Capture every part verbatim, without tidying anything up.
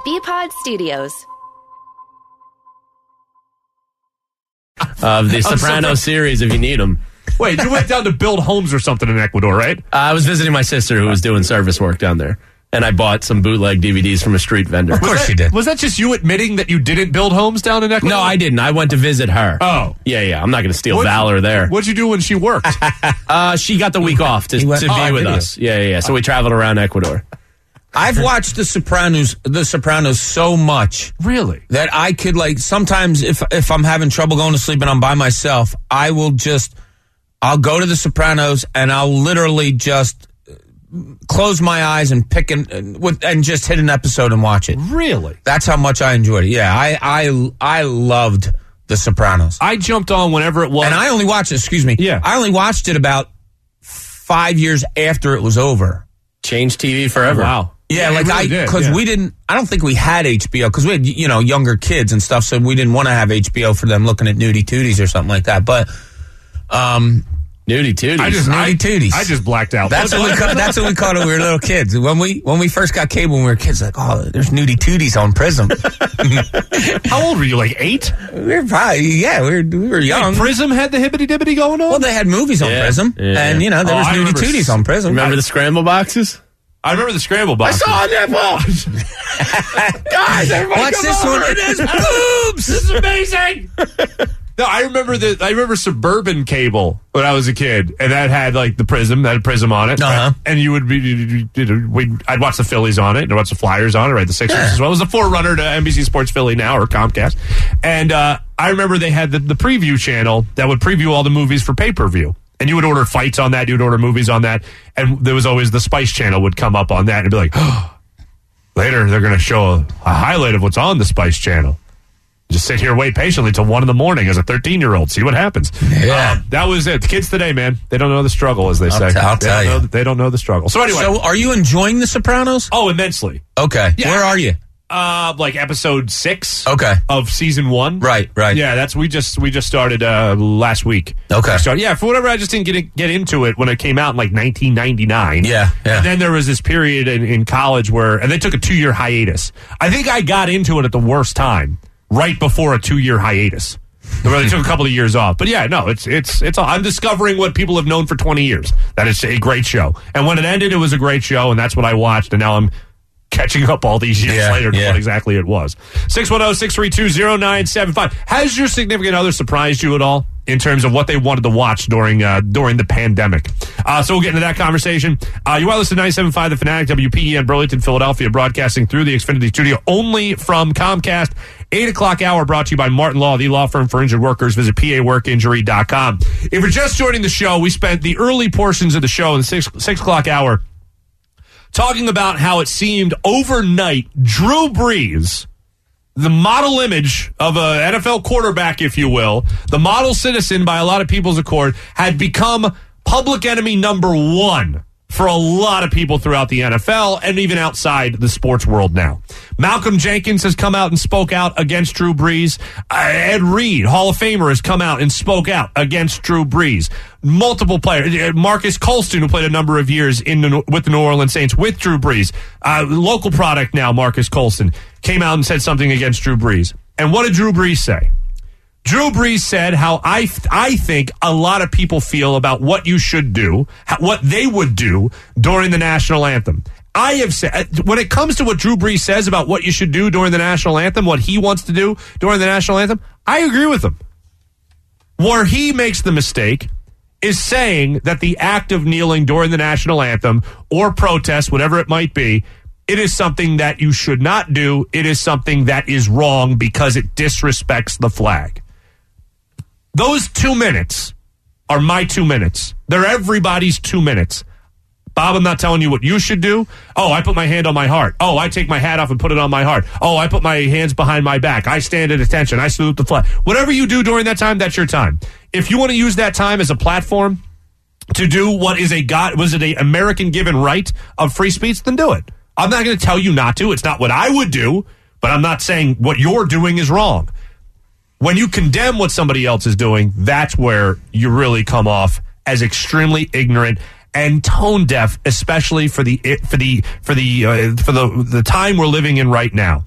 B-Pod Studios. Of the Sopranos series, if you need them. Wait, you went down to build homes or something in Ecuador, right? Uh, I was visiting my sister who was doing service work down there, and I bought some bootleg D V Ds from a street vendor. Of course you did. Was that just you admitting that you didn't build homes down in Ecuador? No, I didn't. I went to visit her. Oh. Yeah, yeah. I'm not going to steal What'd valor you, there. What'd you do when she worked? uh, she got the week off to, went, to oh, be with video. us. Yeah, yeah, yeah. So we traveled around Ecuador. I've watched The Sopranos, The Sopranos so much Really? that I could, like, sometimes if if I'm having trouble going to sleep and I'm by myself, I will just, I'll go to The Sopranos and I'll literally just close my eyes and pick and with and just hit an episode and watch it. Really? That's how much I enjoyed it. Yeah, I I I loved The Sopranos. I jumped on whenever it was. And I only watched it, excuse me. Yeah. I only watched it about five years after it was over. Changed T V forever. Wow. Yeah, Yeah, like it really I, did, because yeah. we didn't, I don't think we had H B O, because we had, you know, younger kids and stuff, so we didn't want to have H B O for them looking at Nudie Tooties or something like that. But, um, Nudie Tooties. I just, Nudie I, Tooties. I just blacked out. That's what we call, that's what we called it when we were little kids. When we when we first got cable when we were kids, like, oh, there's Nudie Tooties on Prism. How old were you? Like eight? we were probably, yeah, we were, we were young. Like Prism had the hibbity dibbity going on? Well, they had movies on Yeah, Prism, yeah. and, you know, there Oh, was I Nudie remember Tooties s- on Prism. Remember the scramble boxes? I remember the scramble box. a nipple. Guys, everybody Watch this one. It is boobs. This is amazing. No, I remember the I remember Suburban Cable when I was a kid, and that had like the Prism, that had Prism on it, Uh-huh. right? And you would be, you know, we'd, I'd watch the Phillies on it, and I'd watch the Flyers on it, right? The Sixers Yeah. as well. It was a forerunner to N B C Sports Philly now or Comcast, and uh, I remember they had the, the preview channel that would preview all the movies for pay per view. And you would order fights on that, you would order movies on that, and there was always the Spice Channel would come up on that and be like, oh, later they're going to show a, a highlight of what's on the Spice Channel. Just sit here, wait patiently till one in the morning as a thirteen-year-old, see what happens. Yeah. Um, that was it. The kids today, man, they don't know the struggle, as they I'll say. t- I'll they tell don't you. know, they don't know the struggle. So anyway, So, are you enjoying The Sopranos? oh, immensely. Okay. Yeah. Where are you? Uh, like episode six. Okay. Of season one. Right, right. Yeah, that's we just we just started uh, last week. Okay. We started, yeah, for whatever I just didn't get in- get into it when it came out in like nineteen ninety-nine. Yeah, yeah. And then there was this period in, in college where, and they took a two year hiatus. I think I got into it at the worst time, right before a two year hiatus. Where they took a couple of years off. But yeah, no, it's it's it's. All, I'm discovering what people have known for twenty years. That it's a great show. And when it ended, it was a great show, and that's what I watched. And now I'm catching up all these years Yeah, later to yeah. what exactly it was. six one zero, six three two, zero nine seven five. Has your significant other surprised you at all in terms of what they wanted to watch during uh, during the pandemic? Uh, so we'll get into that conversation. Uh, you are listening to ninety-seven point five The Fanatic, W P E N, Burlington, Philadelphia, broadcasting through the Xfinity Studio only from Comcast. eight o'clock hour brought to you by Martin Law, the law firm for injured workers. Visit P A work injury dot com. If you're just joining the show, we spent the early portions of the show in the six, six o'clock hour talking about how it seemed overnight Drew Brees, the model image of an N F L quarterback, if you will, the model citizen by a lot of people's accord, had become public enemy number one for a lot of people throughout the N F L and even outside the sports world now. Malcolm Jenkins has come out and spoke out against Drew Brees. Uh, Ed Reed, Hall of Famer, has come out and spoke out against Drew Brees. Multiple players. Uh, Marcus Colston, who played a number of years in the, with the New Orleans Saints with Drew Brees. Uh, local product now, Marcus Colston, came out and said something against Drew Brees. And what did Drew Brees say? Drew Brees said how I, I think a lot of people feel about what you should do, how, what they would do during the national anthem. I have said, when it comes to what Drew Brees says about what you should do during the national anthem, what he wants to do during the national anthem, I agree with him. Where he makes the mistake is saying that the act of kneeling during the national anthem or protest, whatever it might be, it is something that you should not do. It is something that is wrong because it disrespects the flag. Those two minutes are my two minutes. They're everybody's two minutes. Bob, I'm not telling you what you should do. Oh, I put my hand on my heart. Oh, I take my hat off and put it on my heart. Oh, I put my hands behind my back. I stand at attention. I salute the flag. Whatever you do during that time, that's your time. If you want to use that time as a platform to do what is a God, was it a American given right of free speech, then do it. I'm not going to tell you not to. It's not what I would do, but I'm not saying what you're doing is wrong. When you condemn what somebody else is doing, that's where you really come off as extremely ignorant and tone deaf, especially for the for the for the uh, for the the time we're living in right now.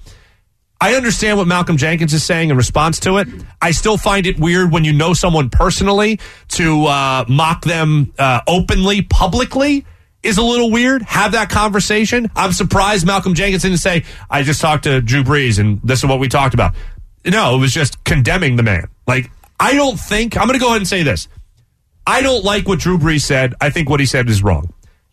I understand what Malcolm Jenkins is saying in response to it. I still find it weird when you know someone personally to uh, mock them uh, openly, publicly is a little weird. Have that conversation. I'm surprised Malcolm Jenkins didn't say, I just talked to Drew Brees and this is what we talked about. No, it was just condemning the man. Like, I don't think, I'm going to go ahead and say this. I don't like what Drew Brees said. I think what he said is wrong.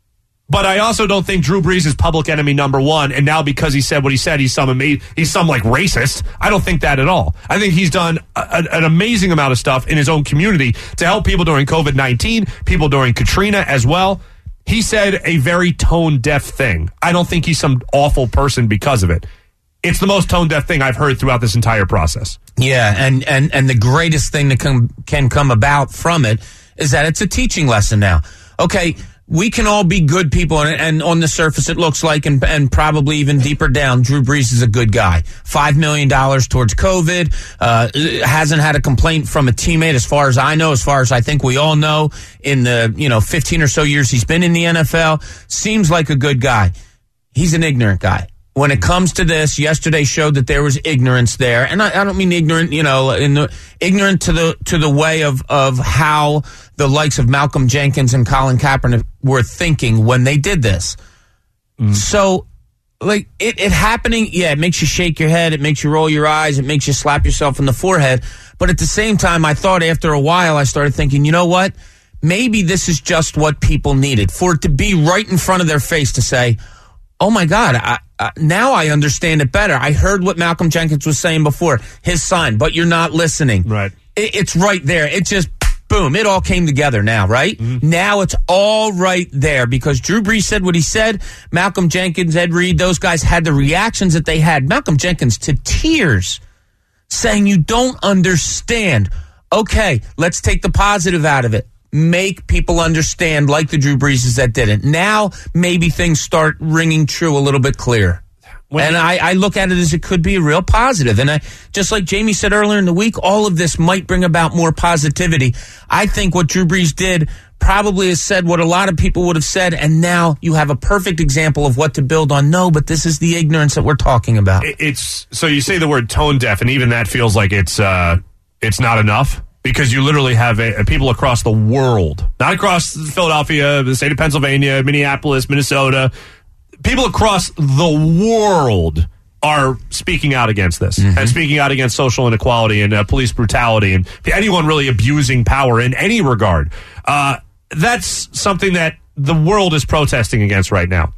But I also don't think Drew Brees is public enemy number one, and now because he said what he said, he's some he's some like racist. I don't think that at all. I think he's done a, a, an amazing amount of stuff in his own community to help people during COVID nineteen, people during Katrina as well. He said a very tone-deaf thing. I don't think he's some awful person because of it. It's the most tone-deaf thing I've heard throughout this entire process. Yeah, and, and, and the greatest thing that can, can come about from it is that it's a teaching lesson now. Okay, we can all be good people, and, and on the surface it looks like, and, and probably even deeper down, Drew Brees is a good guy. Five million dollars towards COVID, uh, hasn't had a complaint from a teammate as far as I know, as far as I think we all know, in the you know fifteen or so years he's been in the N F L. Seems like a good guy. He's an ignorant guy. When it comes to this, yesterday showed that there was ignorance there, and I, I don't mean ignorant, you know, in the ignorant to the to the way of of how the likes of Malcolm Jenkins and Colin Kaepernick were thinking when they did this. Mm. So, like it, it happening, yeah, it makes you shake your head, it makes you roll your eyes, it makes you slap yourself in the forehead. But at the same time, I thought after a while, I started thinking, you know what? Maybe this is just what people needed, for it to be right in front of their face to say, oh my God, I, uh, now I understand it better. I heard what Malcolm Jenkins was saying before, his sign, but you're not listening. Right. It, it's right there. It just, boom, it all came together now, right? Mm-hmm. Now it's all right there because Drew Brees said what he said. Malcolm Jenkins, Ed Reed, those guys had the reactions that they had. Malcolm Jenkins to tears saying you don't understand. Okay, let's take the positive out of it. Make people understand, like the Drew Breeses that didn't. Now, maybe things start ringing true a little bit clearer. When and I, I look at it as it could be a real positive. And I, just like Jamie said earlier in the week, all of this might bring about more positivity. I think what Drew Brees did probably has said what a lot of people would have said, and now you have a perfect example of what to build on. No, but this is the ignorance that we're talking about. It's so you say the word tone deaf, and even that feels like it's uh, it's not enough. Because you literally have a, a people across the world, not across Philadelphia, the state of Pennsylvania, Minneapolis, Minnesota, people across the world are speaking out against this mm-hmm. and speaking out against social inequality and uh, police brutality and anyone really abusing power in any regard. Uh, that's something that the world is protesting against right now.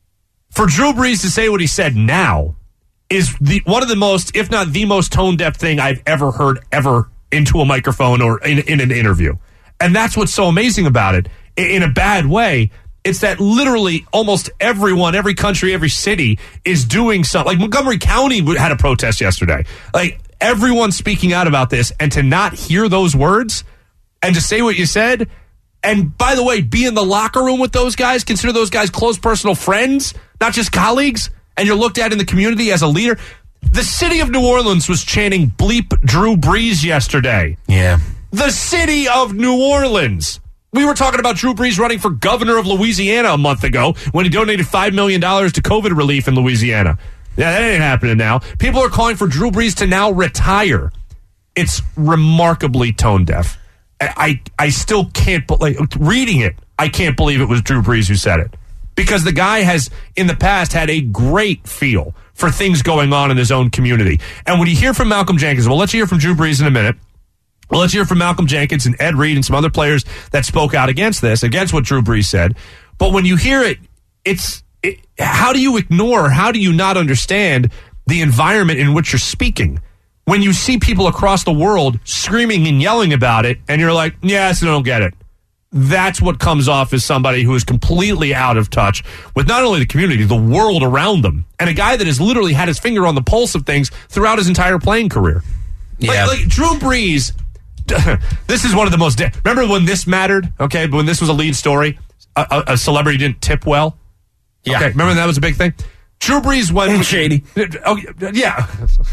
For Drew Brees to say what he said now is the one of the most, if not the most tone-deaf thing I've ever heard ever into a microphone or in, in an interview. And that's what's so amazing about it. In, in a bad way, it's that literally almost everyone, every country, every city is doing something. Like Montgomery County had a protest yesterday. Like everyone's speaking out about this, and to not hear those words and to say what you said, and by the way, be in the locker room with those guys, consider those guys close personal friends, not just colleagues, and you're looked at in the community as a leader. The city of New Orleans was chanting bleep Drew Brees yesterday. Yeah. The city of New Orleans. We were talking about Drew Brees running for governor of Louisiana a month ago when he donated five million dollars to COVID relief in Louisiana. Yeah, that ain't happening now. People are calling for Drew Brees to now retire. It's remarkably tone deaf. I, I still can't, like, reading it, I can't believe it was Drew Brees who said it. Because the guy has, in the past, had a great feel for things going on in his own community. And when you hear from Malcolm Jenkins, we'll let you hear from Drew Brees in a minute. We'll let you hear from Malcolm Jenkins and Ed Reed and some other players that spoke out against this, against what Drew Brees said. But when you hear it, it's it, how do you ignore, how do you not understand the environment in which you're speaking? When you see people across the world screaming and yelling about it, and you're like, yes, I don't get it. That's what comes off as somebody who is completely out of touch with not only the community, the world around them, and a guy that has literally had his finger on the pulse of things throughout his entire playing career. Yeah. Like, like Drew Brees, this is one of the most... De- Remember when this mattered? Okay, but when this was a lead story, a, a, a celebrity didn't tip well? Yeah. Okay, remember that was a big thing? Drew Brees went And shady. Oh, yeah.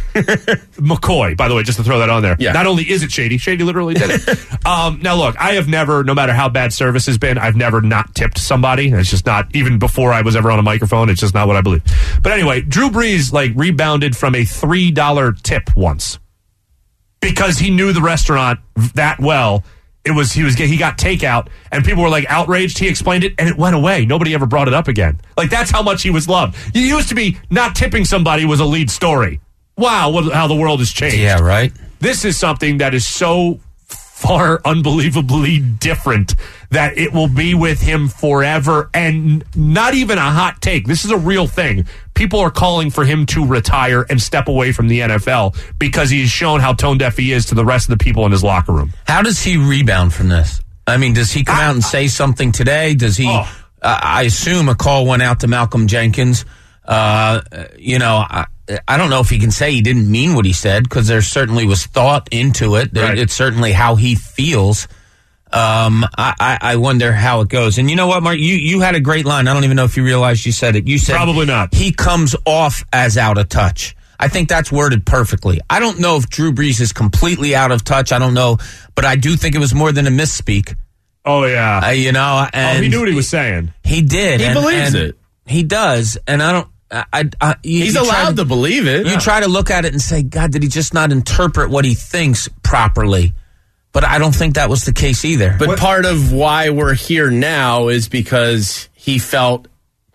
McCoy, by the way, just to throw that on there. Yeah. Not only is it shady, Shady literally did it. um, now, look, I have never, no matter how bad service has been, I've never not tipped somebody. It's just not, even before I was ever on a microphone, it's just not what I believe. But anyway, Drew Brees, like, rebounded from a three dollar tip once because he knew the restaurant that well. It was he was he got takeout and people were like outraged. He explained it and it went away. Nobody ever brought it up again. Like that's how much he was loved. It used to be not tipping somebody was a lead story. Wow, what, how the world has changed. Yeah, right. This is something that is so far unbelievably different that it will be with him forever and not even a hot take. This is a real thing. People are calling for him to retire and step away from the N F L because he's shown how tone deaf he is to the rest of the people in his locker room. How does he rebound from this? I mean, does he come I, out and say something today? Does he, oh. uh, I assume a call went out to Malcolm Jenkins. Uh, you know, I, I don't know if he can say he didn't mean what he said because there certainly was thought into it. Right. It's certainly how he feels. Um, I, I, I wonder how it goes. And you know what, Mark? You, you had a great line. I don't even know if you realized you said it. You said Probably not. He comes off as out of touch. I think that's worded perfectly. I don't know if Drew Brees is completely out of touch. I don't know, but I do think it was more than a misspeak. Oh, yeah. Uh, you know, and oh, he knew what he was saying. He did. He and, believes and it. He does, and I don't. I, I, I, you, He's you try allowed to believe it. You Yeah. try to look at it and say, God, did he just not interpret what he thinks properly? But I don't think that was the case either. But part of why we're here now is because he felt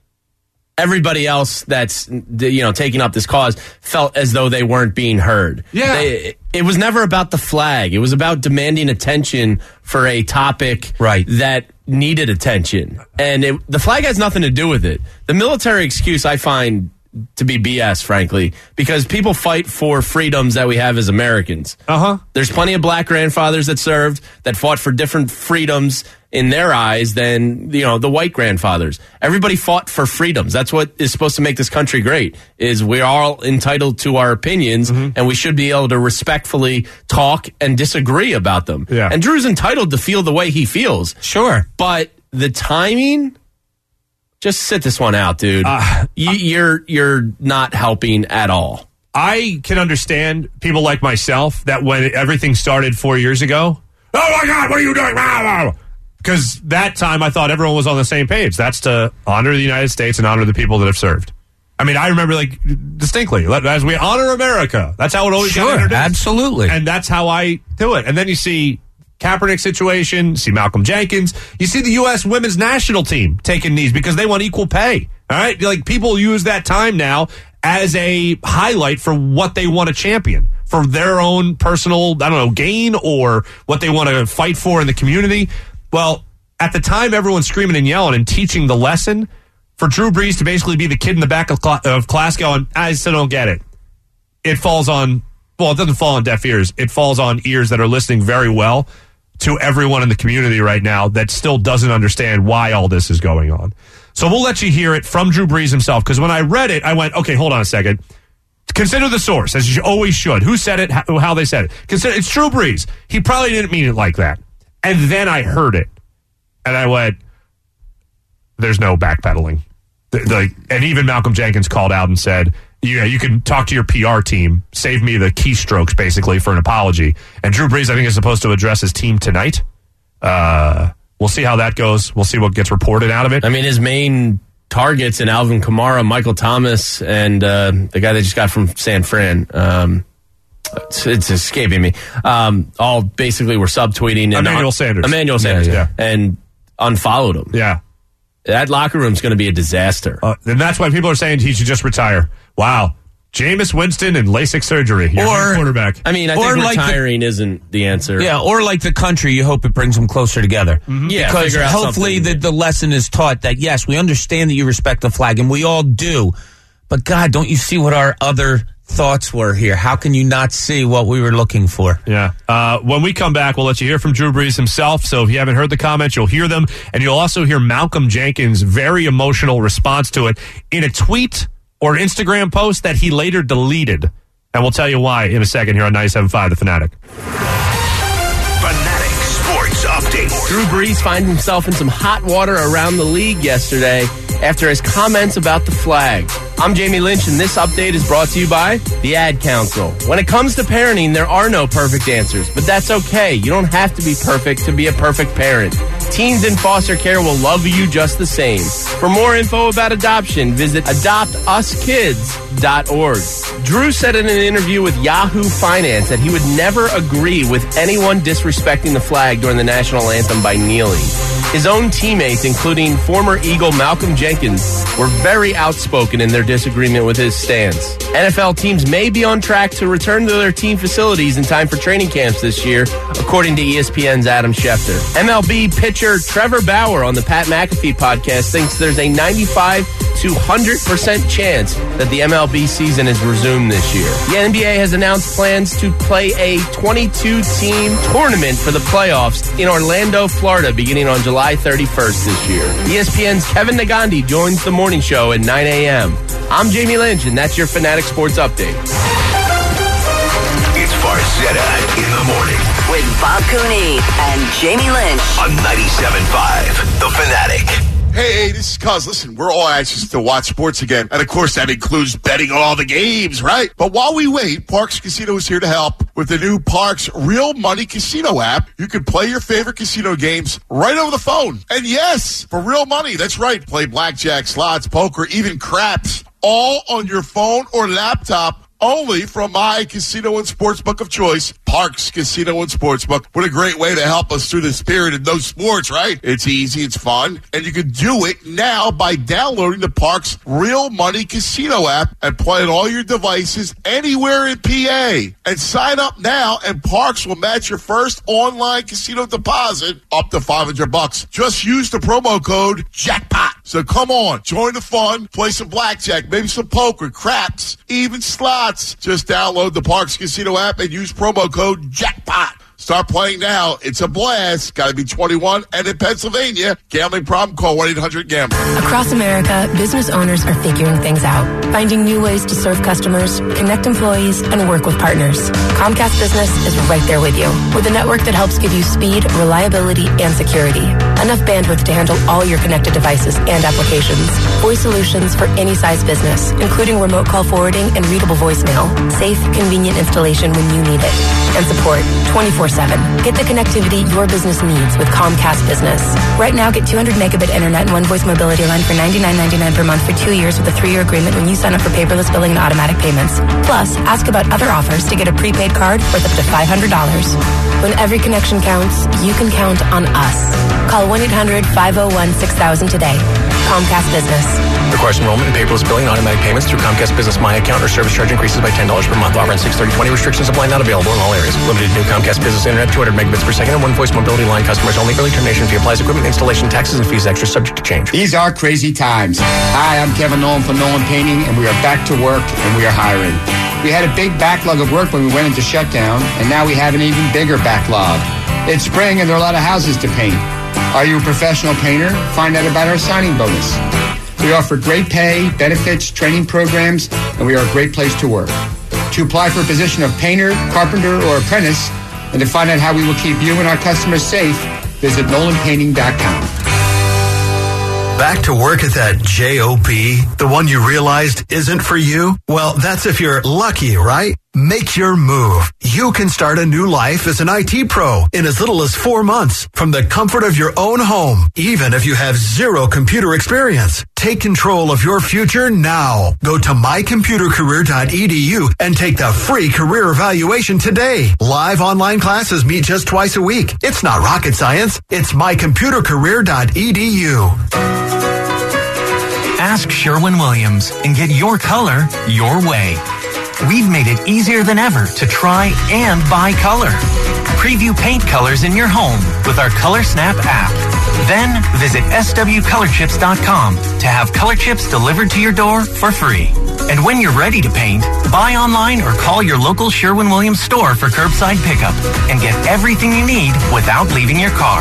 everybody else that's you know taking up this cause felt as though they weren't being heard. Yeah. They, it was never about the flag. It was about demanding attention for a topic Right. that needed attention. And it, the flag has nothing to do with it. The military excuse I find to be B S, frankly, because people fight for freedoms that we have as Americans. Uh-huh. There's plenty of black grandfathers that served that fought for different freedoms in their eyes than, you know, the white grandfathers. Everybody fought for freedoms. That's what is supposed to make this country great, is we're all entitled to our opinions, mm-hmm. and we should be able to respectfully talk and disagree about them. Yeah. And Drew's entitled to feel the way he feels. Sure. But the timing... Just sit this one out, dude. Uh, you, you're you're not helping at all. I can understand people like myself that when everything started four years ago, oh my God, what are you doing? Because that time I thought everyone was on the same page. That's to honor the United States and honor the people that have served. I mean, I remember like distinctly, as we honor America. That's how it always got Sure, introduced. absolutely. And that's how I do it. And then you see Kaepernick situation, see Malcolm Jenkins, you see the U S women's national team taking knees because they want equal pay. All right. Like people use that time now as a highlight for what they want to champion for their own personal, I don't know, gain or what they want to fight for in the community. Well, at the time, everyone's screaming and yelling and teaching the lesson for Drew Brees to basically be the kid in the back of, cl- of class going, I still don't get it. It falls on, well, it doesn't fall on deaf ears. It falls on ears that are listening very well to everyone in the community right now that still doesn't understand why all this is going on. So we'll let you hear it from Drew Brees himself, because when I read it, I went, okay, hold on a second. Consider the source, as you always should. Who said it, how, how they said it. Consider it's Drew Brees. He probably didn't mean it like that. And then I heard it, and I went, there's no backpedaling. The, the, and even Malcolm Jenkins called out and said, yeah, you can talk to your P R team, save me the keystrokes, basically, for an apology. And Drew Brees, I think, is supposed to address his team tonight. Uh, we'll see how that goes. We'll see what gets reported out of it. I mean, his main targets in Alvin Kamara, Michael Thomas, and uh, the guy they just got from San Fran. Um, it's, it's escaping me. Um, all basically were subtweeting. And Emmanuel Sanders. Emmanuel Sanders, Yeah, yeah. and unfollowed him. Yeah. That locker room's going to be a disaster. Uh, and that's why people are saying he should just retire. Wow. Jameis Winston and LASIK surgery. Your Or- new quarterback. I mean, I Or think like the- retiring isn't the answer. Yeah, or like the country, you hope it brings them closer together. Mm-hmm. Yeah, because figure out hopefully the, something. the lesson is taught that, yes, we understand that you respect the flag, and we all do. But, God, don't you see what our other thoughts were here? How can you not see what we were looking for? Yeah. Uh, when we come back, we'll let you hear from Drew Brees himself. So if you haven't heard the comments, you'll hear them. And you'll also hear Malcolm Jenkins' very emotional response to it in a tweet or Instagram post that he later deleted. And we'll tell you why in a second here on ninety-seven point five The Fanatic. Fanatic Sports Update. Drew Brees finds himself in some hot water around the league yesterday after his comments about the flag. I'm Jamie Lynch, and this update is brought to you by the Ad Council. When it comes to parenting, there are no perfect answers, but that's okay. You don't have to be perfect to be a perfect parent. Teens in foster care will love you just the same. For more info about adoption, visit adopt us kids dot org. Drew said in an interview with Yahoo Finance that he would never agree with anyone disrespecting the flag during the national anthem by kneeling. His own teammates, including former Eagle Malcolm Jenkins, were very outspoken in their disagreement with his stance. N F L teams may be on track to return to their team facilities in time for training camps this year, according to E S P N's Adam Schefter. M L B pitcher Trevor Bauer on the Pat McAfee podcast thinks there's a ninety-five to one hundred percent chance that the M L B season is resumed this year. The N B A has announced plans to play a twenty-two team tournament for the playoffs in Orlando, Florida, beginning on July thirty-first this year. E S P N's Kevin Nagandi joins the morning show at nine a.m. I'm Jamie Lynch, and that's your Fanatic Sports Update. It's Farzetta in the morning with Bob Cooney and Jamie Lynch on ninety-seven point five The Fanatic. Hey, this is Cuz. Listen, we're all anxious to watch sports again. And, of course, that includes betting on all the games, right? But while we wait, Parx Casino is here to help. With the new Parx Real Money Casino app, you can play your favorite casino games right over the phone. And, yes, for real money. That's right. Play blackjack, slots, poker, even craps, all on your phone or laptop. Only from my casino and sportsbook of choice, Parx Casino and Sportsbook. What a great way to help us through this period of no sports, right? It's easy, it's fun, and you can do it now by downloading the Parx Real Money Casino app and play on all your devices anywhere in P A. And sign up now, and Parx will match your first online casino deposit up to five hundred bucks. Just use the promo code JACKPOT. So come on, join the fun, play some blackjack, maybe some poker, craps, even slots. Just download the Parx Casino app and use promo code JACKPOT. Start playing now. It's a blast. Got to be twenty-one and in Pennsylvania. Gambling problem? Call one eight hundred gambler. Across America, business owners are figuring things out, finding new ways to serve customers, connect employees, and work with partners. Comcast Business is right there with you, with a network that helps give you speed, reliability, and security. Enough bandwidth to handle all your connected devices and applications. Voice solutions for any size business, including remote call forwarding and readable voicemail. Safe, convenient installation when you need it. And support twenty-four seven. Get the connectivity your business needs with Comcast Business. Right now, get two hundred megabit internet and one voice mobility line for ninety-nine ninety-nine per month for two years with a three-year agreement when you sign up for paperless billing and automatic payments. Plus, ask about other offers to get a prepaid card worth up to five hundred dollars. When every connection counts, you can count on us. Call one eight hundred five oh one six thousand today. Comcast Business. Requires enrollment in paperless billing and automatic payments through Comcast Business My Account or service charge increases by ten dollars per month. Offer on six thirty twenty. Restrictions apply. Not available in all areas. Limited new Comcast Business Internet, two hundred megabits per second, and one voice mobility line. Customers only. Early termination fee applies. Equipment installation, taxes, and fees extra, subject to change. These are crazy times. Hi, I'm Kevin Nolan from Nolan Painting, and we are back to work, and we are hiring. We had a big backlog of work when we went into shutdown, and now we have an even bigger backlog. It's spring, and there are a lot of houses to paint. Are you a professional painter? Find out about our signing bonus. We offer great pay, benefits, training programs, and we are a great place to work. To apply for a position of painter, carpenter, or apprentice, and to find out how we will keep you and our customers safe, visit nolan painting dot com. Back to work at that job, the one you realized isn't for you? Well, that's if you're lucky, right? Make your move. You can start a new life as an I T pro in as little as four months from the comfort of your own home, even if you have zero computer experience. Take control of your future now. Go to my computer career dot e d u and take the free career evaluation today. Live online classes meet just twice a week. It's not rocket science. It's my computer career dot e d u. Ask Sherwin-Williams and get your color your way. We've made it easier than ever to try and buy color. Preview paint colors in your home with our Color Snap app. Then visit s w color chips dot com to have color chips delivered to your door for free. And when you're ready to paint, buy online or call your local Sherwin-Williams store for curbside pickup and get everything you need without leaving your car.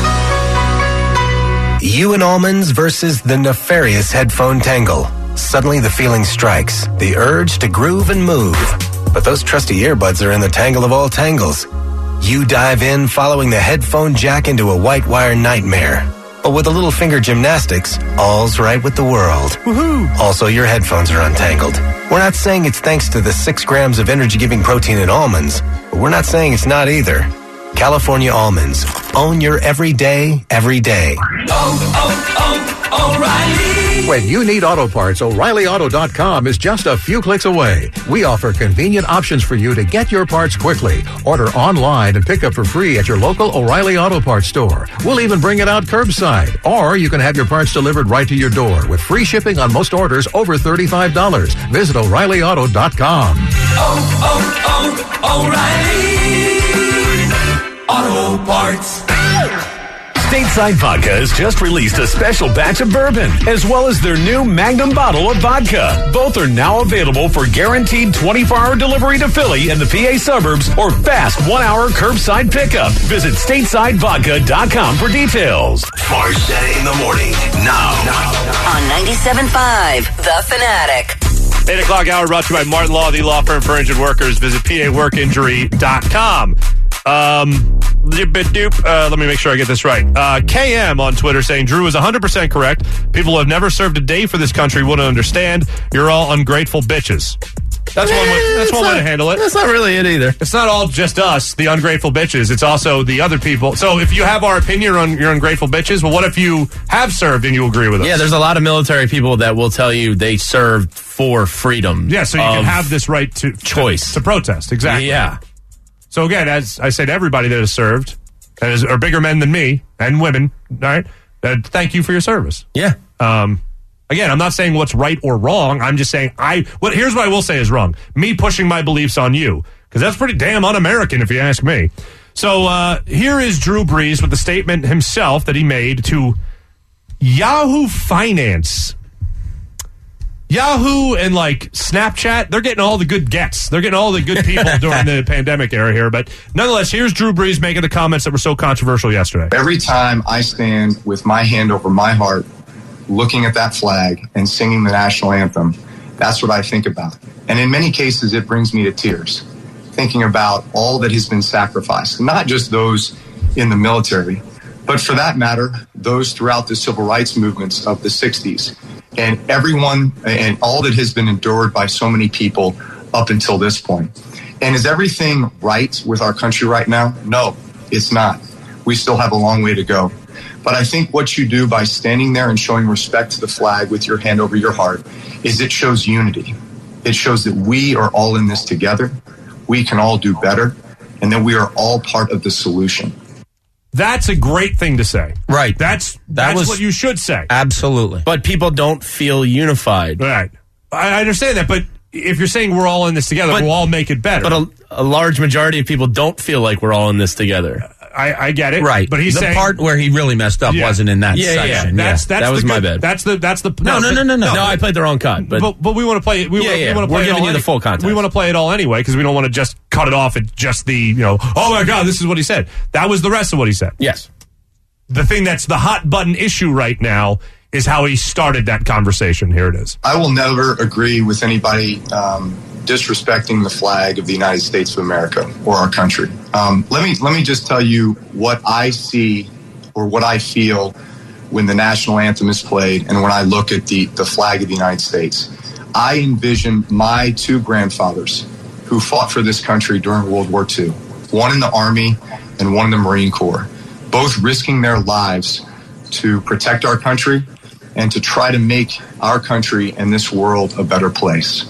Ewan Almonds versus the nefarious headphone tangle. Suddenly the feeling strikes, the urge to groove and move. But those trusty earbuds are in the tangle of all tangles. You dive in, following the headphone jack into a white wire nightmare. But with a little finger gymnastics, all's right with the world. Woohoo! Also, your headphones are untangled. We're not saying it's thanks to the six grams of energy-giving protein in almonds, but we're not saying it's not either. California almonds. Own your everyday, every day. Oh, oh, oh, O'Reilly! When you need auto parts, O'Reilly Auto dot com is just a few clicks away. We offer convenient options for you to get your parts quickly. Order online and pick up for free at your local O'Reilly Auto Parts store. We'll even bring it out curbside. Or you can have your parts delivered right to your door with free shipping on most orders over thirty-five dollars. Visit O'Reilly Auto dot com. Oh, oh, oh, O'Reilly Auto Parts. Stateside Vodka has just released a special batch of bourbon, as well as their new Magnum bottle of vodka. Both are now available for guaranteed twenty-four hour delivery to Philly and the P A suburbs, or fast one hour curbside pickup. Visit stateside vodka dot com for details. Farshetta in the morning, now. On ninety-seven point five, The Fanatic. eight o'clock hour brought to you by Martin Law, the law firm for injured workers. Visit P A work injury dot com. Um, uh, let me make sure I get this right. Uh, K M on Twitter saying Drew is one hundred percent correct. People who have never served a day for this country wouldn't understand. You're all ungrateful bitches. That's one way, that's one way to handle it. That's not really it either. It's not all just us, the ungrateful bitches. It's also the other people. So if you have our opinion on your ungrateful bitches, well, what if you have served and you agree with us? Yeah, there's a lot of military people that will tell you they served for freedom. Yeah, so you can have this right to choice. To, to protest, exactly. Yeah. So again, as I say to everybody that has served, that is, are bigger men than me and women, all right, uh, thank you for your service. Yeah. Um, again, I'm not saying what's right or wrong. I'm just saying I. What here's what I will say is wrong. Me pushing my beliefs on you, because that's pretty damn un-American if you ask me. So uh, here is Drew Brees with the statement himself that he made to Yahoo Finance. Yahoo and like Snapchat, they're getting all the good gets. They're getting all the good people during the pandemic era here. But nonetheless, here's Drew Brees making the comments that were so controversial yesterday. Every time I stand with my hand over my heart, looking at that flag and singing the national anthem, that's what I think about. And in many cases, it brings me to tears, thinking about all that has been sacrificed, not just those in the military, but for that matter, those throughout the civil rights movements of the sixties. And everyone and all that has been endured by so many people up until this point. And is everything right with our country right now? No, it's not. We still have a long way to go. But I think what you do by standing there and showing respect to the flag with your hand over your heart is it shows unity. It shows that we are all in this together. We can all do better, and that we are all part of the solution. That's a great thing to say. Right. That's that that's was what you should say. Absolutely. But people don't feel unified. Right. I understand that, but if you're saying we're all in this together, but, we'll all make it better. But a, a large majority of people don't feel like we're all in this together. I, I get it. Right. But he's the saying, part where he really messed up yeah. wasn't in that yeah, section. Yeah, yeah. That's, that's that was the my good, bad. That's the that's the no no no no no. No, I played the wrong card. But but, but we want to play it. We, yeah, we, yeah. we want to play We're it giving all you any, the full context. We want to play it all anyway because we don't want to just cut it off at just the you know. Oh my God, this is what he said. That was the rest of what he said. Yes. The thing that's the hot button issue right now is how he started that conversation. Here it is. I will never agree with anybody um, disrespecting the flag of the United States of America or our country. Um, let me let me just tell you what I see or what I feel when the national anthem is played and when I look at the, the flag of the United States. I envision my two grandfathers who fought for this country during World War Two, one in the Army and one in the Marine Corps, both risking their lives to protect our country and to try to make our country and this world a better place.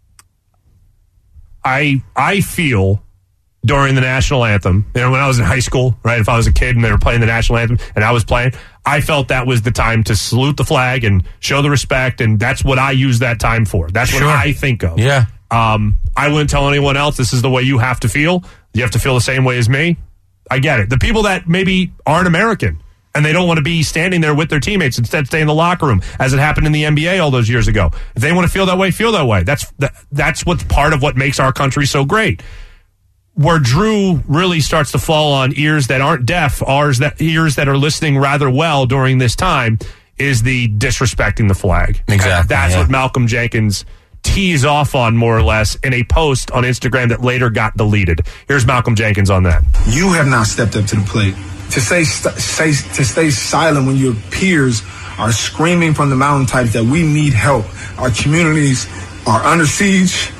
I I feel during the national anthem, you know, when I was in high school, right, if I was a kid and they were playing the national anthem and I was playing, I felt that was the time to salute the flag and show the respect, and that's what I use that time for. That's Sure. what I think of. Yeah. Um, I wouldn't tell anyone else this is the way you have to feel. You have to feel the same way as me. I get it. The people that maybe aren't American and they don't want to be standing there with their teammates, instead stay in the locker room, as it happened in the N B A all those years ago. If they want to feel that way, feel that way. That's that, that's what's part of what makes our country so great. Where Drew really starts to fall on ears that aren't deaf, ours that ears that are listening rather well during this time, is the disrespecting the flag. Exactly. That's yeah. what Malcolm Jenkins tees off on, more or less, in a post on Instagram that later got deleted. Here's Malcolm Jenkins on that. You have not stepped up to the plate To stay, st- stay, to stay silent when your peers are screaming from the mountaintops that we need help. Our communities are under siege,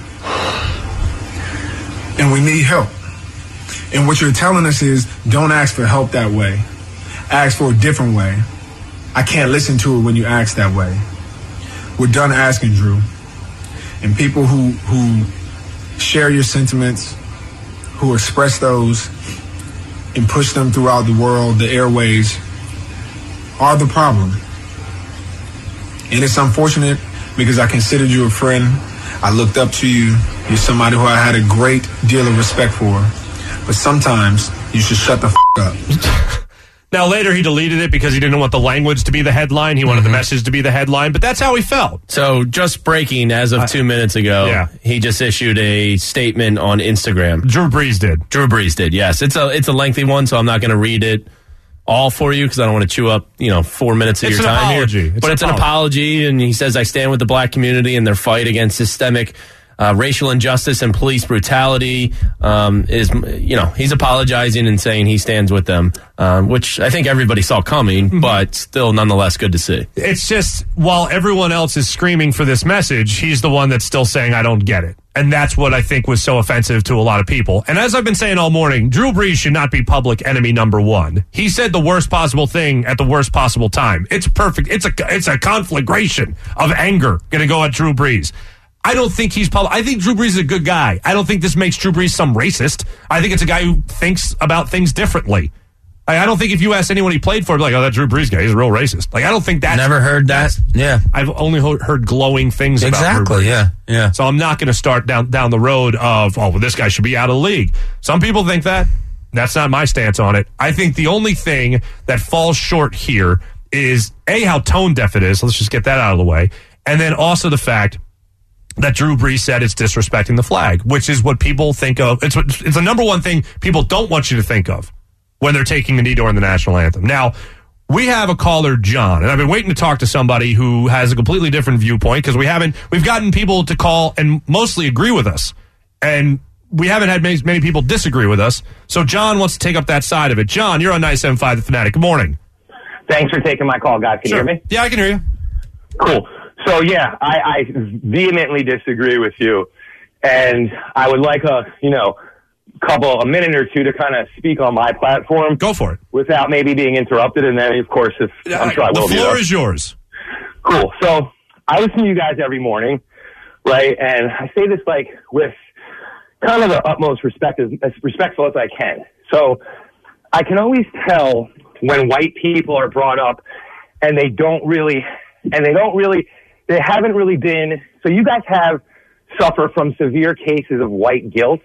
and we need help. And what you're telling us is, don't ask for help that way. Ask for a different way. I can't listen to it when you ask that way. We're done asking, Drew. And people who who share your sentiments, who express those and push them throughout the world, the airways, are the problem. And it's unfortunate because I considered you a friend. I looked up to you. You're somebody who I had a great deal of respect for. But sometimes you should shut the f*** up. Now, later he deleted it because he didn't want the language to be the headline. He wanted mm-hmm. the message to be the headline, but that's how he felt. So, just breaking as of two minutes ago, yeah. he just issued a statement on Instagram. Drew Brees did. Drew Brees did, yes. It's a it's a lengthy one, so I'm not going to read it all for you because I don't want to chew up, you know, four minutes of it's your an time apology. here. It's but an it's apology. an apology, and he says, I stand with the black community in their fight against systemic Uh, racial injustice and police brutality. Um, is you know he's apologizing and saying he stands with them, um, which I think everybody saw coming, mm-hmm. but still nonetheless good to see. It's just while everyone else is screaming for this message, he's the one that's still saying I don't get it, and that's what I think was so offensive to a lot of people. And as I've been saying all morning, Drew Brees should not be public enemy number one. He said the worst possible thing at the worst possible time. It's perfect. It's a it's a conflagration of anger going to go at Drew Brees. I don't think he's public. I think Drew Brees is a good guy. I don't think this makes Drew Brees some racist. I think it's a guy who thinks about things differently. I, I don't think if you ask anyone he played for, like, oh, that Drew Brees guy, he's a real racist. Like, I don't think that's... Never heard that. Yeah. I've only ho- heard glowing things exactly, about Drew Brees. Exactly, yeah, yeah. So I'm not going to start down, down the road of, oh, well, this guy should be out of the league. Some people think that. That's not my stance on it. I think the only thing that falls short here is, A, how tone deaf it is. Let's just get that out of the way. And then also the fact that Drew Brees said it's disrespecting the flag, which is what people think of. It's what, it's the number one thing people don't want you to think of when they're taking a knee during the national anthem. Now, we have a caller, John, and I've been waiting to talk to somebody who has a completely different viewpoint because we haven't, we've gotten people to call and mostly agree with us, and we haven't had many, many people disagree with us. So John wants to take up that side of it. John, you're on ninety-seven point five The Fanatic. Good morning. Thanks for taking my call, guys. Can sure. you hear me? Yeah, I can hear you. Cool. So, yeah, I, I vehemently disagree with you, and I would like a, you know, couple, a minute or two to kind of speak on my platform. Go for it. Without maybe being interrupted, and then, of course, if yeah, I'm sure I will be. The floor be, is yours. Cool. So, I listen to you guys every morning, right, and I say this, like, with kind of the utmost respect, as, as respectful as I can. So, I can always tell when white people are brought up, and they don't really... And they don't really, they haven't really been, so you guys have suffer from severe cases of white guilt.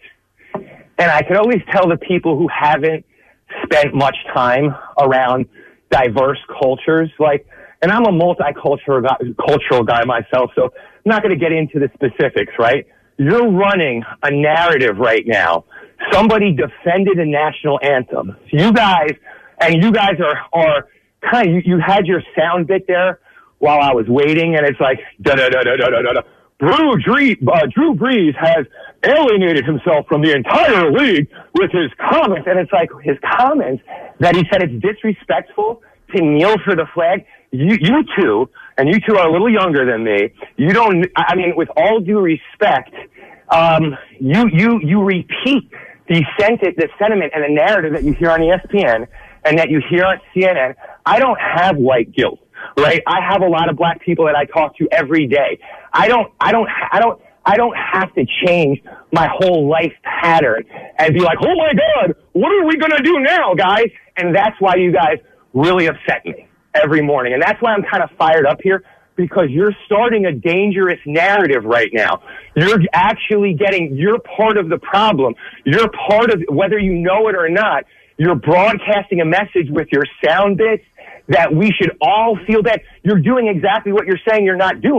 And I can always tell the people who haven't spent much time around diverse cultures, like, and I'm a multicultural guy, cultural guy myself, so I'm not going to get into the specifics, right? You're running a narrative right now. Somebody defended a national anthem. You guys, and you guys are, are kind of, you, you had your sound bit there while I was waiting, and it's like, da-da-da-da-da-da-da. Drew, Drew, uh, Drew Brees has alienated himself from the entire league with his comments. And it's like his comments that he said it's disrespectful to kneel for the flag. You, you two, and you two are a little younger than me, you don't, I mean, with all due respect, um, you, you, you repeat the sentiment, the sentiment and the narrative that you hear on E S P N and that you hear on C N N. I don't have white guilt. Right? I have a lot of black people that I talk to every day. I don't, I don't, I don't, I don't have to change my whole life pattern and be like, oh my God, what are we going to do now, guys? And that's why you guys really upset me every morning. And that's why I'm kind of fired up here, because you're starting a dangerous narrative right now. You're actually getting, you're part of the problem. You're part of, whether you know it or not, you're broadcasting a message with your sound bits that we should all feel bad. You're doing exactly what you're saying you're not doing.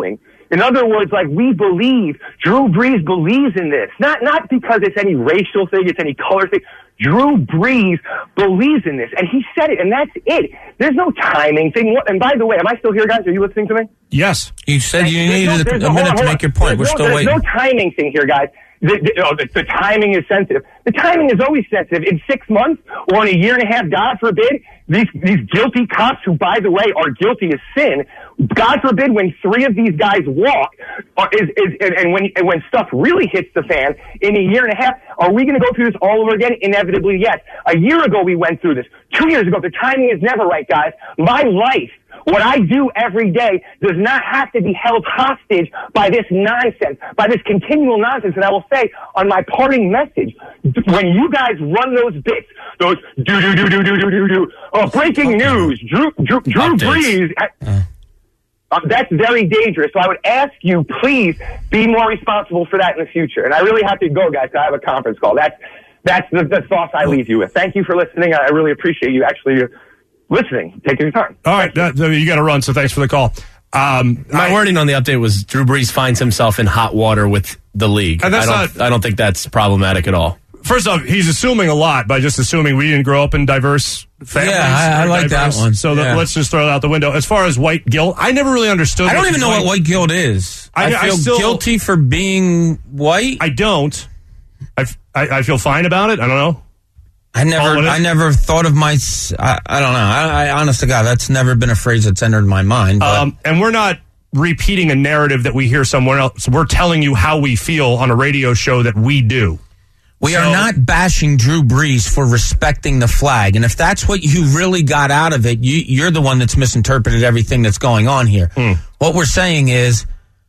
In other words, like, we believe, Drew Brees believes in this. Not not because it's any racial thing, it's any color thing. Drew Brees believes in this, and he said it, and that's it. There's no timing thing. And by the way, am I still here, guys? Are you listening to me? Yes. You said you There's needed no, a, a no, minute to on, make your point. There's We're no, still there's waiting. no timing thing here, guys. The, the, oh, the, the timing is sensitive. The timing is always sensitive. In six months or in a year and a half, God forbid, these these guilty cops, who, by the way, are guilty of sin, God forbid, when three of these guys walk, or is, is and, and when and when stuff really hits the fan in a year and a half, are we going to go through this all over again? Inevitably, yes. A year ago, we went through this. Two years ago, the timing is never right, guys. My life, what I do every day, does not have to be held hostage by this nonsense, by this continual nonsense. And I will say, on my parting message, when you guys run those bits, those do do do do do do do do, oh, breaking news, Drew Drew, Drew Brees. Uh. Um, that's very dangerous. So I would ask you, please be more responsible for that in the future. And I really have to go, guys. I have a conference call. That's that's the, the thoughts I leave you with. Thank you for listening. I really appreciate you actually listening, taking your time. All right, that, you got to run. So thanks for the call. Um, My I, wording on the update was Drew Brees finds himself in hot water with the league. And that's I don't, not, I don't think that's problematic at all. First off, he's assuming a lot by just assuming we didn't grow up in diverse families. Yeah, I, I like diverse, that one. So yeah. the, let's just throw it out the window. As far as white guilt, I never really understood. I don't even know white, what white guilt is. I, I feel I still, guilty for being white. I don't. I, I, I feel fine about it. I don't know. I never, I never thought of my. I, I don't know. I, I, honest to God, that's never been a phrase that's entered my mind. But. Um, and we're not repeating a narrative that we hear somewhere else. We're telling you how we feel on a radio show that we do. We so, are not bashing Drew Brees for respecting the flag. And if that's what you really got out of it, you, you're the one that's misinterpreted everything that's going on here. Hmm. What we're saying is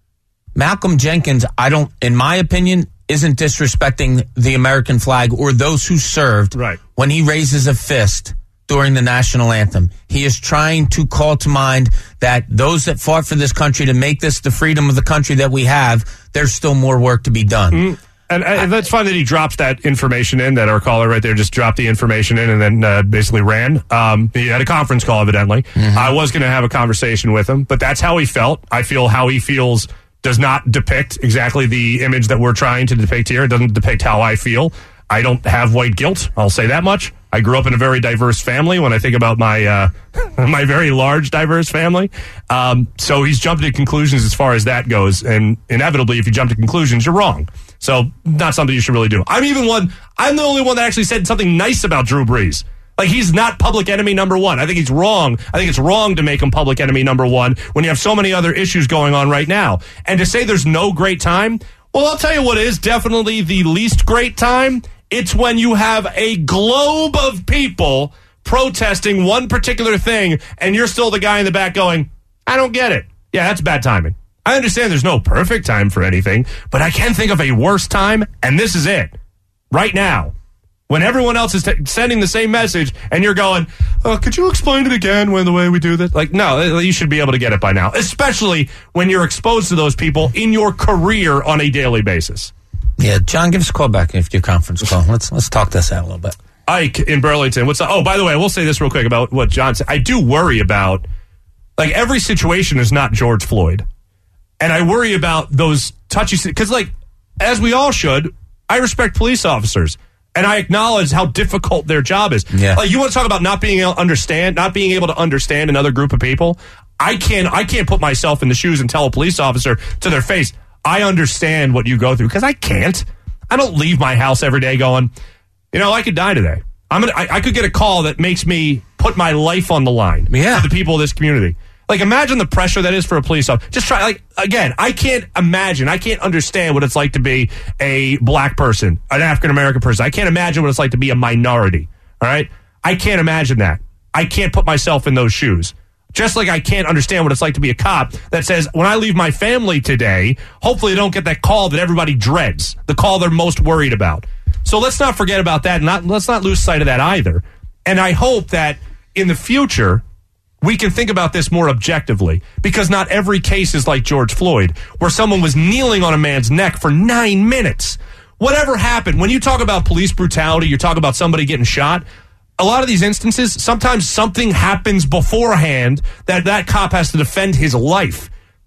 Malcolm Jenkins, I don't, in my opinion, isn't disrespecting the American flag or those who served right. when he raises a fist during the national anthem. He is trying to call to mind that those that fought for this country to make this the freedom of the country that we have, there's still more work to be done. Mm. And, and that's fine that he drops that information in, that our caller right there just dropped the information in and then uh, basically ran. Um, he had a conference call, evidently. Mm-hmm. I was going to have a conversation with him, but that's how he felt. I feel how he feels does not depict exactly the image that we're trying to depict here. It doesn't depict how I feel. I don't have white guilt. I'll say that much. I grew up in a very diverse family when I think about my uh, my very large, diverse family. Um, so he's jumped to conclusions as far as that goes. And inevitably, if you jump to conclusions, you're wrong. So not something you should really do. I'm even one, I'm the only one that actually said something nice about Drew Brees. Like, he's not public enemy number one. I think he's wrong. I think it's wrong to make him public enemy number one when you have so many other issues going on right now. And to say there's no great time, well, I'll tell you what is definitely the least great time. It's when you have a globe of people protesting one particular thing, and you're still the guy in the back going, I don't get it. Yeah, that's bad timing. I understand there's no perfect time for anything, but I can think of a worse time, and this is it. Right now. When everyone else is t- sending the same message, and you're going, oh, could you explain it again when the way we do this? Like, no, you should be able to get it by now, especially when you're exposed to those people in your career on a daily basis. Yeah, John, give us a call back after your conference call. Let's let's talk this out a little bit. Ike in Burlington, what's up? Oh, by the way, I will say this real quick about what John said. I do worry about, like, every situation is not George Floyd. And I worry about those touchy, because, like, as we all should, I respect police officers. And I acknowledge how difficult their job is. Yeah. Like, you want to talk about not being able to understand, not being able to understand another group of people? I can't, I can't put myself in the shoes and tell a police officer to their face, I understand what you go through, because I can't. I don't leave my house every day going, you know, I could die today. I'm gonna, I, I could get a call that makes me put my life on the line yeah. for the people of this community. Like, imagine the pressure that is for a police officer. Just try, like, again, I can't imagine, I can't understand what it's like to be a black person, an African-American person. I can't imagine what it's like to be a minority, all right? I can't imagine that. I can't put myself in those shoes. Just like I can't understand what it's like to be a cop that says, when I leave my family today, hopefully I don't get that call that everybody dreads, the call they're most worried about. So let's not forget about that, and not, let's not lose sight of that either. And I hope that in the future, we can think about this more objectively, because not every case is like George Floyd, where someone was kneeling on a man's neck for nine minutes. Whatever happened, when you talk about police brutality, you talk about somebody getting shot, a lot of these instances, sometimes something happens beforehand that that cop has to defend his life.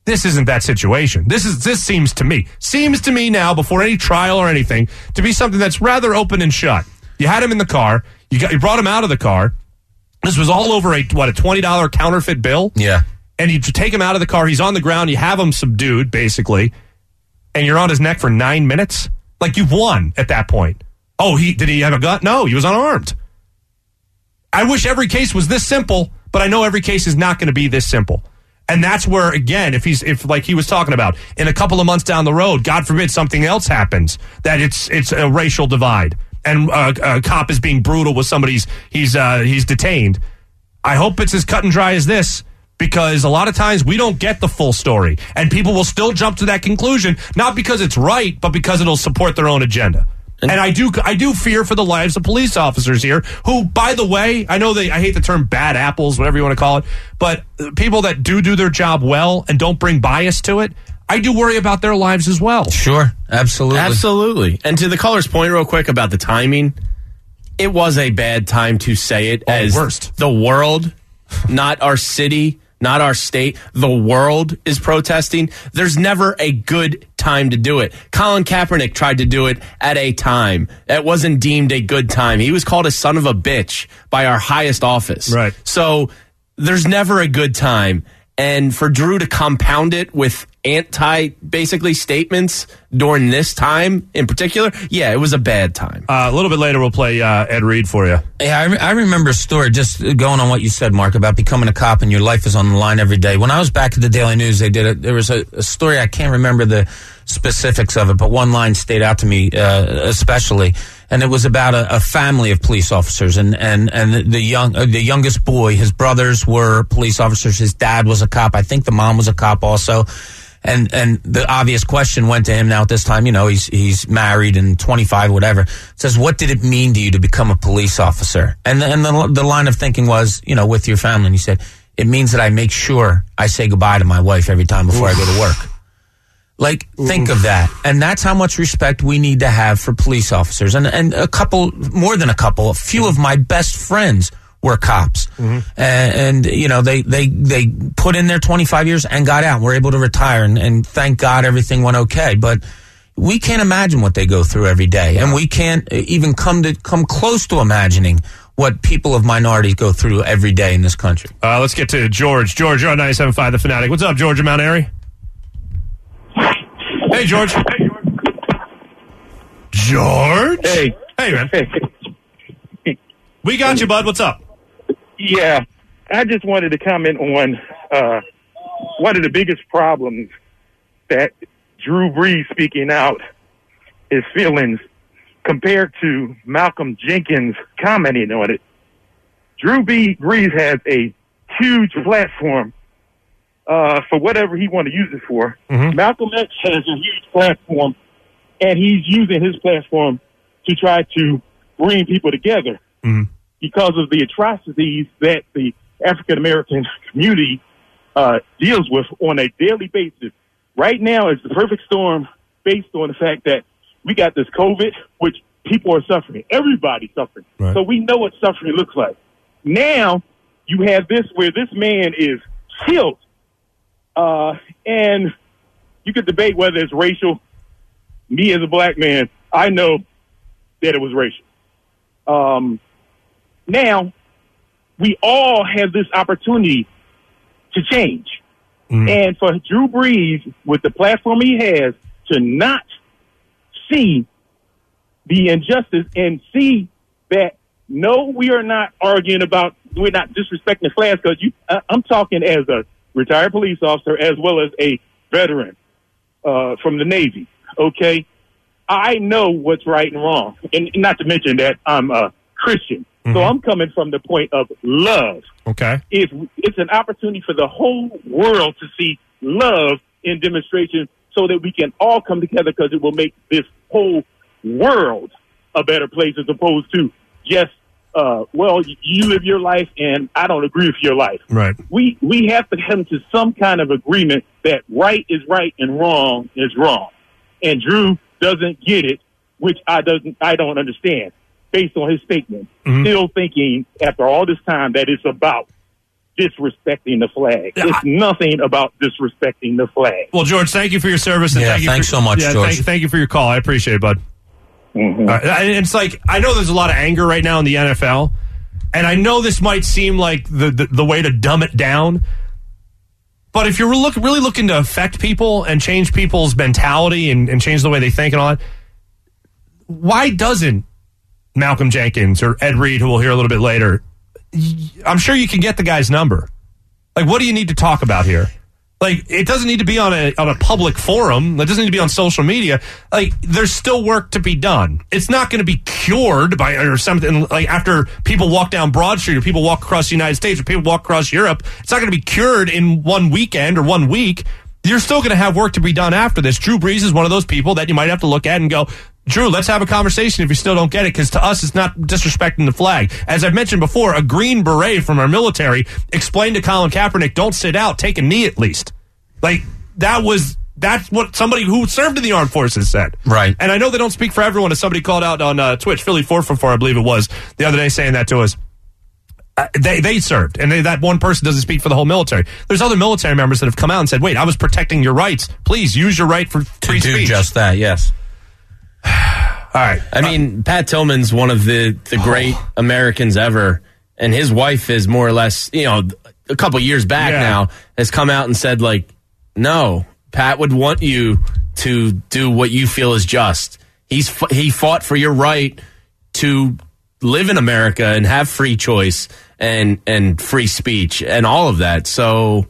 This isn't that situation. This is this seems to me, seems to me now, before any trial or anything, to be something that's rather open and shut. You had him in the car. You got you brought him out of the car. This was all over a, what, a twenty dollars counterfeit bill? Yeah. And you take him out of the car. He's on the ground. You have him subdued, basically. And you're on his neck for nine minutes? Like, you've won at that point. Oh, he did he have a gun? No, he was unarmed. I wish every case was this simple, but I know every case is not going to be this simple. And that's where, again, if he's, if like he was talking about, in a couple of months down the road, God forbid something else happens, that it's it's a racial divide, and uh, a cop is being brutal with somebody he's he's, uh, he's detained. I hope it's as cut and dry as this, because a lot of times we don't get the full story, and people will still jump to that conclusion, not because it's right, but because it'll support their own agenda. And I do, I do fear for the lives of police officers here, who, by the way, I know they, I hate the term bad apples, whatever you want to call it, but people that do do their job well and don't bring bias to it, I do worry about their lives as well. Sure, absolutely. Absolutely. And to the caller's point real quick about the timing, it was a bad time to say it, oh, as worst. The world, not our city, not our state, the world is protesting. There's never a good time to do it. Colin Kaepernick tried to do it at a time that wasn't deemed a good time. He was called a son of a bitch by our highest office. Right. So there's never a good time. And for Drew to compound it with anti, basically, statements during this time in particular, yeah, it was a bad time. Uh, a little bit later, we'll play uh, Ed Reed for you. Yeah, I, re- I remember a story, just going on what you said, Mark, about becoming a cop and your life is on the line every day. When I was back at the Daily News, they did it. There was a, a story, I can't remember the specifics of it, but one line stayed out to me uh, especially, and it was about a, a family of police officers, and and and the, the young uh, the youngest boy, his brothers were police officers, his dad was a cop, I think the mom was a cop also. And and the obvious question went to him now at this time, you know, he's he's married and twenty-five, whatever. It says, what did it mean to you to become a police officer? And the, and the, the line of thinking was, you know, with your family. And he said, it means that I make sure I say goodbye to my wife every time before Oof. I go to work. Like, think Oof. of that. And that's how much respect we need to have for police officers. And and a couple, more than a couple, a few of my best friends were cops. Mm-hmm. And, and, you know, they, they, they put in their twenty-five years and got out. Were able to retire, and, and thank God everything went okay. But we can't imagine what they go through every day. Yeah. And we can't even come to come close to imagining what people of minorities go through every day in this country. Uh, let's get to George. George, you're on ninety-seven point five The Fanatic. What's up, George in Mount Airy? Hey, George. Hey, George. George? Hey. Hey, man. We got you, bud. What's up? Yeah, I just wanted to comment on uh, one of the biggest problems that Drew Brees speaking out his feelings compared to Malcolm Jenkins commenting on it. Drew B. Brees has a huge platform uh, for whatever he want to use it for. Mm-hmm. Malcolm X has a huge platform, and he's using his platform to try to bring people together. Mm-hmm. Because of the atrocities that the African-American community uh, deals with on a daily basis. Right now is the perfect storm based on the fact that we got this COVID, which people are suffering. Everybody's suffering. Right. So we know what suffering looks like. Now you have this where this man is killed. Uh, and you could debate whether it's racial. Me as a black man, I know that it was racial. Um, Now, we all have this opportunity to change. Mm. And for Drew Brees, with the platform he has, to not see the injustice and see that, no, we are not arguing about, we're not disrespecting the flags, because you, uh, I'm talking as a retired police officer as well as a veteran uh, from the Navy, okay? I know what's right and wrong. And not to mention that I'm a Christian. Mm-hmm. So I'm coming from the point of love. Okay. It's, it's an opportunity for the whole world to see love in demonstration so that we can all come together, because it will make this whole world a better place, as opposed to just, uh, well, you live your life and I don't agree with your life. Right. We, we have to come to some kind of agreement that right is right and wrong is wrong. And Drew doesn't get it, which I doesn't, I don't understand. Based on his statement, mm-hmm. still thinking after all this time that it's about disrespecting the flag. It's nothing about disrespecting the flag. Well, George, thank you for your service. And Yeah, thank you thanks for, so much, yeah, George. Thank, thank you for your call. I appreciate it, bud. Mm-hmm. All right, and it's like, I know there's a lot of anger right now in the N F L, and I know this might seem like the, the, the way to dumb it down, but if you're look, really looking to affect people and change people's mentality and, and change the way they think and all that, why doesn't Malcolm Jenkins or Ed Reed, who we'll hear a little bit later, I'm sure you can get the guy's number. Like, what do you need to talk about here? Like, it doesn't need to be on a on a public forum. It doesn't need to be on social media. Like, there's still work to be done. It's not going to be cured by or something like after people walk down Broad Street or people walk across the United States or people walk across Europe. It's not going to be cured in one weekend or one week. You're still going to have work to be done after this. Drew Brees is one of those people that you might have to look at and go, Drew, let's have a conversation if you still don't get it, because to us, it's not disrespecting the flag. As I've mentioned before, a Green Beret from our military explained to Colin Kaepernick, don't sit out, take a knee at least. Like, that was, that's what somebody who served in the armed forces said. Right. And I know they don't speak for everyone, as somebody called out on uh, Twitch, Philly four four four, I believe it was, the other day saying that to us. Uh, they they served, and they, that one person doesn't speak for the whole military. There's other military members that have come out and said, wait, I was protecting your rights. Please use your right for free to do speech. just that, yes. All right. I mean, Pat Tillman's one of the, the great Americans ever, and his wife is more or less, you know, a couple years back Yeah. now, has come out and said, like, no, Pat would want you to do what you feel is just. He's He fought for your right to live in America and have free choice and, and free speech and all of that. So,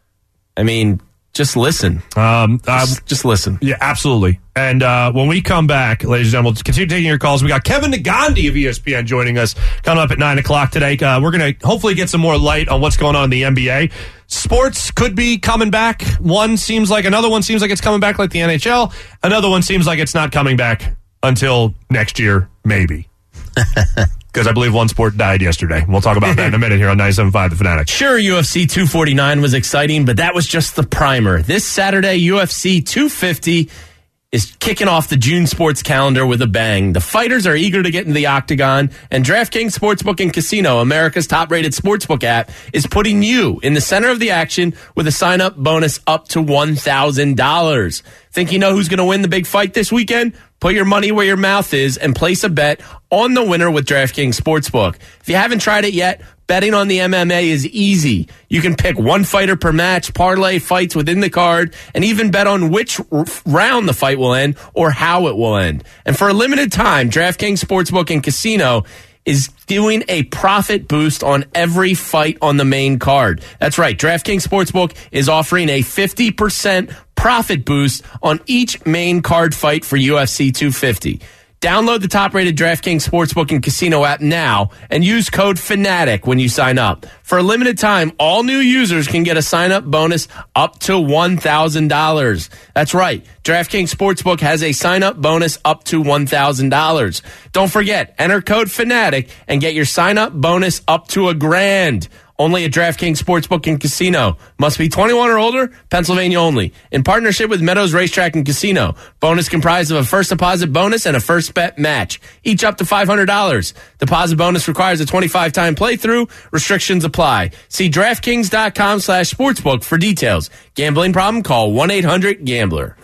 I mean, just listen. Um, uh, just, just listen. Yeah, absolutely. And uh, when we come back, ladies and gentlemen, we'll continue taking your calls. We got Kevin Nagandi of E S P N joining us coming up at nine o'clock today. Uh, we're going to hopefully get some more light on what's going on in the N B A. Sports could be coming back. One seems like, another one seems like it's coming back like the N H L. Another one seems like it's not coming back until next year, maybe. Because I believe one sport died yesterday. We'll talk about that in a minute here on ninety-seven point five The Fanatic. Sure, U F C two forty-nine was exciting, but that was just the primer. This Saturday, U F C two fifty is kicking off the June sports calendar with a bang. The fighters are eager to get in the octagon, and DraftKings Sportsbook and Casino, America's top-rated sportsbook app, is putting you in the center of the action with a sign-up bonus up to one thousand dollars. Think you know who's going to win the big fight this weekend? Put your money where your mouth is and place a bet on the winner with DraftKings Sportsbook. If you haven't tried it yet, betting on the M M A is easy. You can pick one fighter per match, parlay fights within the card, and even bet on which r- round the fight will end or how it will end. And for a limited time, DraftKings Sportsbook and Casino is doing a profit boost on every fight on the main card. That's right. DraftKings Sportsbook is offering a fifty percent profit boost on each main card fight for U F C two fifty. Download the top-rated DraftKings Sportsbook and Casino app now and use code FANATIC when you sign up. For a limited time, all new users can get a sign-up bonus up to one thousand dollars. That's right. DraftKings Sportsbook has a sign-up bonus up to one thousand dollars. Don't forget, enter code FANATIC and get your sign-up bonus up to a grand. Only at DraftKings Sportsbook and Casino. Must be twenty-one or older, Pennsylvania only. In partnership with Meadows Racetrack and Casino. Bonus comprised of a first deposit bonus and a first bet match. Each up to five hundred dollars. Deposit bonus requires a twenty-five time playthrough. Restrictions apply. See DraftKings.com slash sportsbook for details. Gambling problem? Call one eight hundred gambler.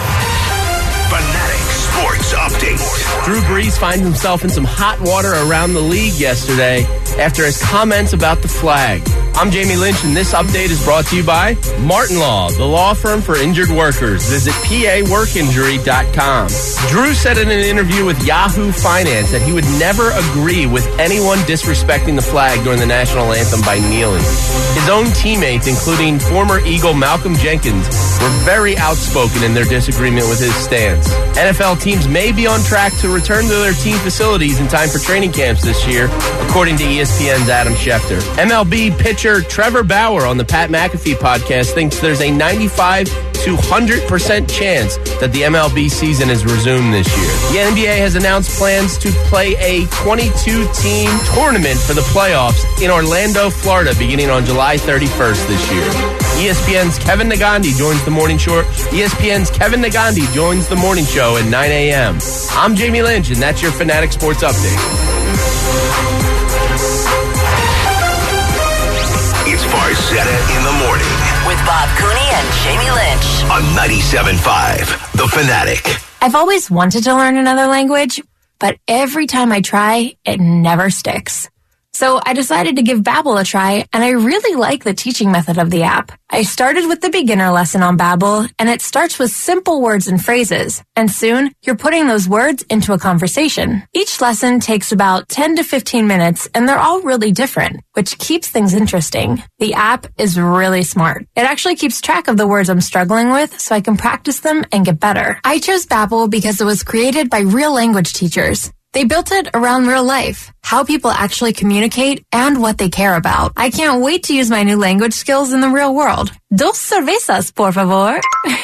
Fanatic Sports Update. Drew Brees finds himself in some hot water around the league yesterday after his comments about the flag. I'm Jamie Lynch, and this update is brought to you by Martin Law, the law firm for injured workers. Visit P A work injury dot com. Drew said in an interview with Yahoo Finance that he would never agree with anyone disrespecting the flag during the national anthem by kneeling. His own teammates, including former Eagle Malcolm Jenkins, were very outspoken in their disagreement with his stance. N F L teams may be on track to return to their team facilities in time for training camps this year, according to E S P N's Adam Schefter. M L B pitcher Trevor Bauer on the Pat McAfee podcast thinks there's a ninety-five to one hundred percent chance that the M L B season is resumed this year. The N B A has announced plans to play a twenty-two team tournament for the playoffs in Orlando, Florida, beginning on July thirty-first this year. E S P N's Kevin Nagandi joins the morning show. E S P N's Kevin Nagandi joins the morning show at nine a.m. I'm Jamie Lynch, and that's your Fanatic Sports Update. It's Farzetta in the morning. With Bob Cooney and Jamie Lynch. On ninety-seven point five, The Fanatic. I've always wanted to learn another language, but every time I try, it never sticks. So I decided to give Babbel a try, and I really like the teaching method of the app. I started with the beginner lesson on Babbel, and it starts with simple words and phrases. And soon, you're putting those words into a conversation. Each lesson takes about ten to fifteen minutes, and they're all really different, which keeps things interesting. The app is really smart. It actually keeps track of the words I'm struggling with, so I can practice them and get better. I chose Babbel because it was created by real language teachers. They built it around real life, how people actually communicate, and what they care about. I can't wait to use my new language skills in the real world. Dos cervezas, por favor.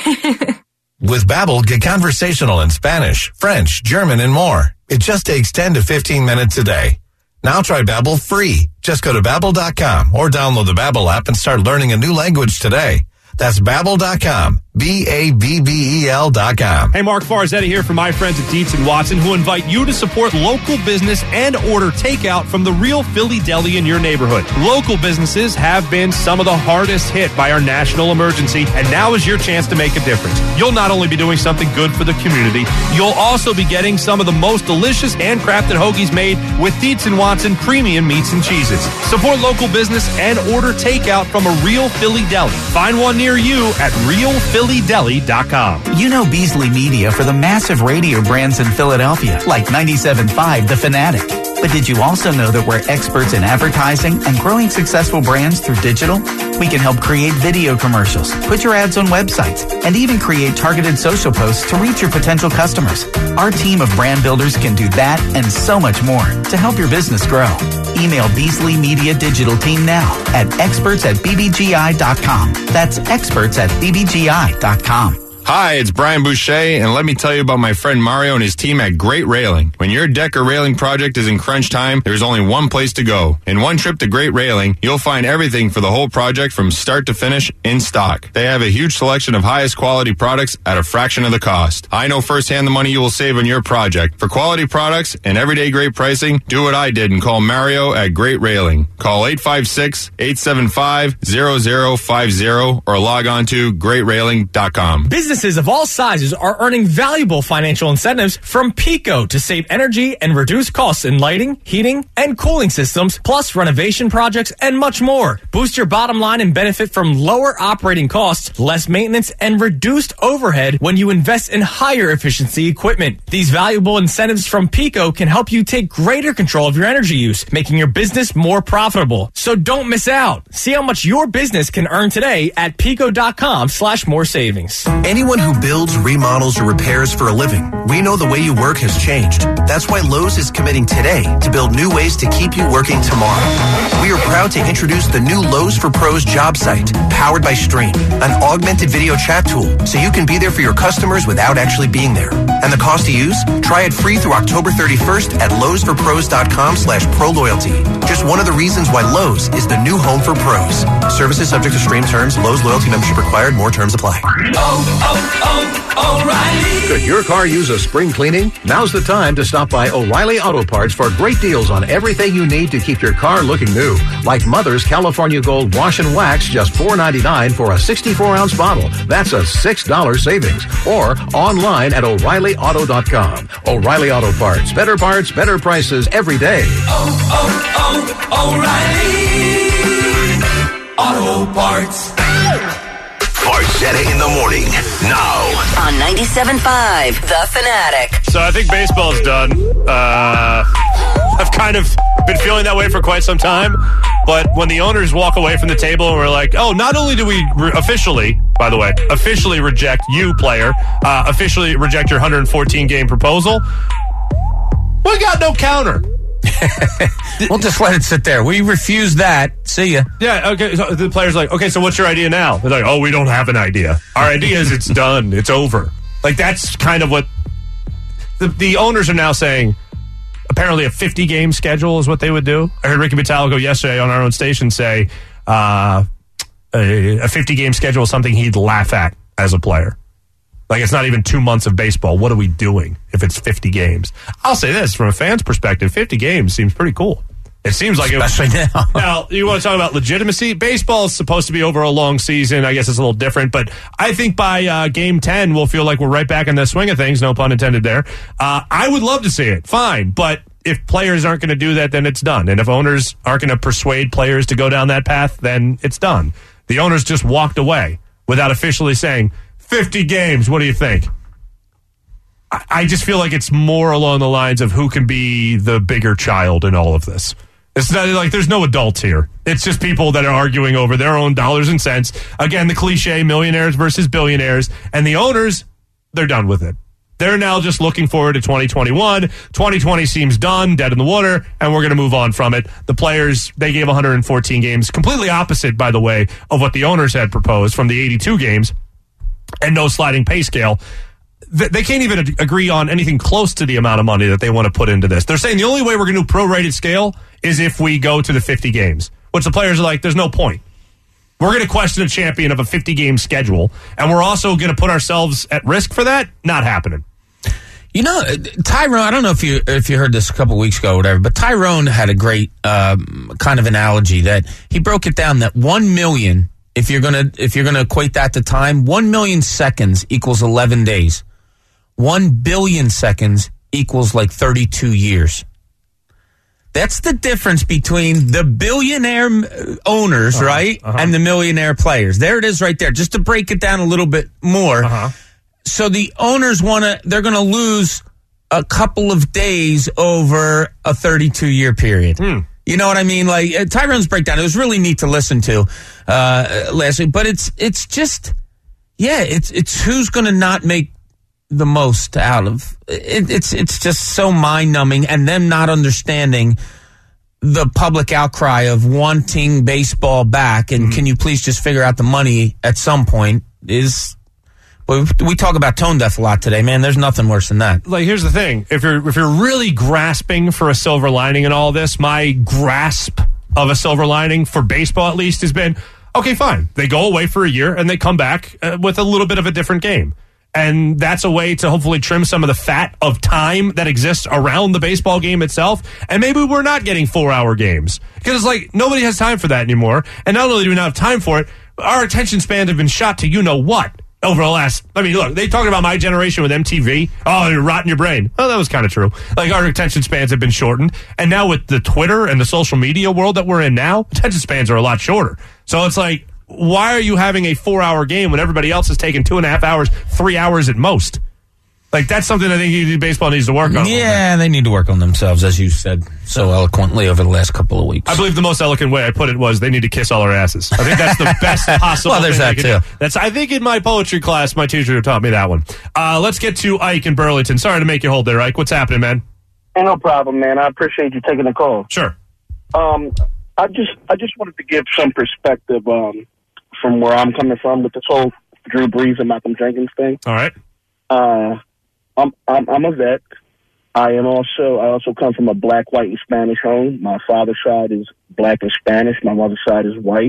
With Babbel, get conversational in Spanish, French, German, and more. It just takes ten to fifteen minutes a day. Now try Babbel free. Just go to Babbel dot com or download the Babbel app and start learning a new language today. That's Babbel dot com. B A B B E L dot com. Hey, Mark Farzetta here from my friends at Dietz and Watson, who invite you to support local business and order takeout from the real Philly deli in your neighborhood. Local businesses have been some of the hardest hit by our national emergency, and now is your chance to make a difference. You'll not only be doing something good for the community, you'll also be getting some of the most delicious handcrafted hoagies made with Dietz and Watson premium meats and cheeses. Support local business and order takeout from a real Philly deli. Find one near you at real philly deli dot com. You know Beasley Media for the massive radio brands in Philadelphia, like ninety-seven point five The Fanatic. But did you also know that we're experts in advertising and growing successful brands through digital? We can help create video commercials, put your ads on websites, and even create targeted social posts to reach your potential customers. Our team of brand builders can do that and so much more to help your business grow. Email Beasley Media Digital Team now at experts at b b g i dot com. That's experts at b b g i dot com. Hi, it's Brian Boucher, and let me tell you about my friend Mario and his team at Great Railing. When your deck or railing project is in crunch time, there's only one place to go. In one trip to Great Railing, you'll find everything for the whole project from start to finish in stock. They have a huge selection of highest quality products at a fraction of the cost. I know firsthand the money you will save on your project. For quality products and everyday great pricing, do what I did and call Mario at Great Railing. Call eight five six, eight seven five, zero zero five zero or log on to great railing dot com. Businesses of all sizes are earning valuable financial incentives from PECO to save energy and reduce costs in lighting, heating, and cooling systems, plus renovation projects and much more. Boost your bottom line and benefit from lower operating costs, less maintenance, and reduced overhead when you invest in higher efficiency equipment. These valuable incentives from PECO can help you take greater control of your energy use, making your business more profitable. So don't miss out. See how much your business can earn today at PECO dot com slash more savings. Anyone who builds, remodels, or repairs for a living, we know the way you work has changed. That's why Lowe's is committing today to build new ways to keep you working tomorrow. We are proud to introduce the new Lowe's for Pros job site, powered by Stream, an augmented video chat tool, so you can be there for your customers without actually being there. And the cost to use? Try it free through October thirty-first at lowes for pros dot com slash pro loyalty. Just one of the reasons why Lowe's is the new home for pros. Services subject to Stream terms. Lowe's loyalty membership required. More terms apply. Oh, oh, O'Reilly. Could your car use a spring cleaning? Now's the time to stop by O'Reilly Auto Parts for great deals on everything you need to keep your car looking new. Like Mother's California Gold Wash and Wax, just four ninety-nine for a sixty-four ounce bottle. That's a six dollars savings. Or online at O'Reilly Auto dot com. O'Reilly Auto Parts. Better parts, better prices every day. Oh, oh, oh, O'Reilly Auto Parts. Farzetta in the morning, now. On ninety-seven point five, The Fanatic. So I think baseball's done. Uh, I've kind of been feeling that way for quite some time. But when the owners walk away from the table and we're like, oh, not only do we re- officially, by the way, officially reject you, player, uh, officially reject your one hundred fourteen game proposal, we got no counter. We'll just let it sit there. We refuse that. See ya. Yeah, okay. So the player's like, okay, so what's your idea now? They're like, oh, we don't have an idea. Our idea is it's done. It's over. Like, that's kind of what the, the owners are now saying. Apparently a fifty-game schedule is what they would do. I heard Ricky Metallico yesterday on our own station say uh, a fifty-game schedule is something he'd laugh at as a player. Like, it's not even two months of baseball. What are we doing if it's fifty games? I'll say this, from a fan's perspective, fifty games seems pretty cool. It seems like Especially it. now. Now, you want to talk about legitimacy? Baseball is supposed to be over a long season. I guess it's a little different, but I think by uh, game ten, we'll feel like we're right back in the swing of things. No pun intended there. Uh, I would love to see it. Fine. But if players aren't going to do that, then it's done. And if owners aren't going to persuade players to go down that path, then it's done. The owners just walked away without officially saying, fifty games, what do you think? I, I just feel like it's more along the lines of who can be the bigger child in all of this. It's not like there's no adults here. It's just people that are arguing over their own dollars and cents. Again, the cliche, millionaires versus billionaires. And the owners, they're done with it. They're now just looking forward to twenty twenty-one. twenty twenty seems done, dead in the water, and we're going to move on from it. The players, they gave one hundred fourteen games, completely opposite, by the way, of what the owners had proposed from the eighty-two games, and no sliding pay scale. They can't even agree on anything close to the amount of money that they want to put into this. They're saying the only way we're going to do prorated scale is if we go to the fifty games, which the players are like, there's no point. We're going to question a champion of a fifty-game schedule, and we're also going to put ourselves at risk for that? Not happening. You know, Tyrone, I don't know if you if you heard this a couple weeks ago or whatever, but Tyrone had a great um, kind of analogy that he broke it down that one million, if you're going to if you're going to equate that to time, one million seconds equals eleven days. one billion seconds equals like thirty-two years. That's the difference between the billionaire owners, uh-huh, right, uh-huh. and the millionaire players. There it is right there. Just to break it down a little bit more. Uh-huh. So the owners want to, they're going to lose a couple of days over a thirty-two year period. Hmm. You know what I mean? Like uh, Tyrone's breakdown, it was really neat to listen to uh, last week, but it's, it's just, yeah, it's, it's who's going to not make the most out of it. It's it's just so mind numbing, and them not understanding the public outcry of wanting baseball back. And mm-hmm. can you please just figure out the money at some point? Is well, we talk about tone deaf a lot today, man. There's nothing worse than that. Like, here's the thing: if you're if you're really grasping for a silver lining in all this, my grasp of a silver lining for baseball, at least, has been okay. Fine, they go away for a year and they come back uh, with a little bit of a different game. And that's a way to hopefully trim some of the fat of time that exists around the baseball game itself. And maybe we're not getting four-hour games. Because it's like, nobody has time for that anymore. And not only do we not have time for it, our attention spans have been shot to you-know-what over the last... I mean, look, they talking about my generation with M T V. Oh, you're rotting your brain. Oh, that was kind of true. Like, our attention spans have been shortened. And now with the Twitter and the social media world that we're in now, attention spans are a lot shorter. So it's like... why are you having a four-hour game when everybody else is taking two and a half hours, three hours at most? Like, that's something I think baseball needs to work on. Yeah, they need to work on themselves, as you said so eloquently over the last couple of weeks. I believe the most eloquent way I put it was they need to kiss all our asses. I think that's the best possible well, there's thing that, too. Do. That's, I think in my poetry class, my teacher taught me that one. Uh, let's get to Ike in Burlington. Sorry to make you hold there, Ike. What's happening, man? Hey, no problem, man. I appreciate you taking the call. Sure. Um, I just I just wanted to give some perspective um, from where I'm coming from with this whole Drew Brees and Malcolm Jenkins thing. All right. Uh, I'm, I'm I'm a vet. I am also I also come from a black, white, and Spanish home. My father's side is black and Spanish. My mother's side is white,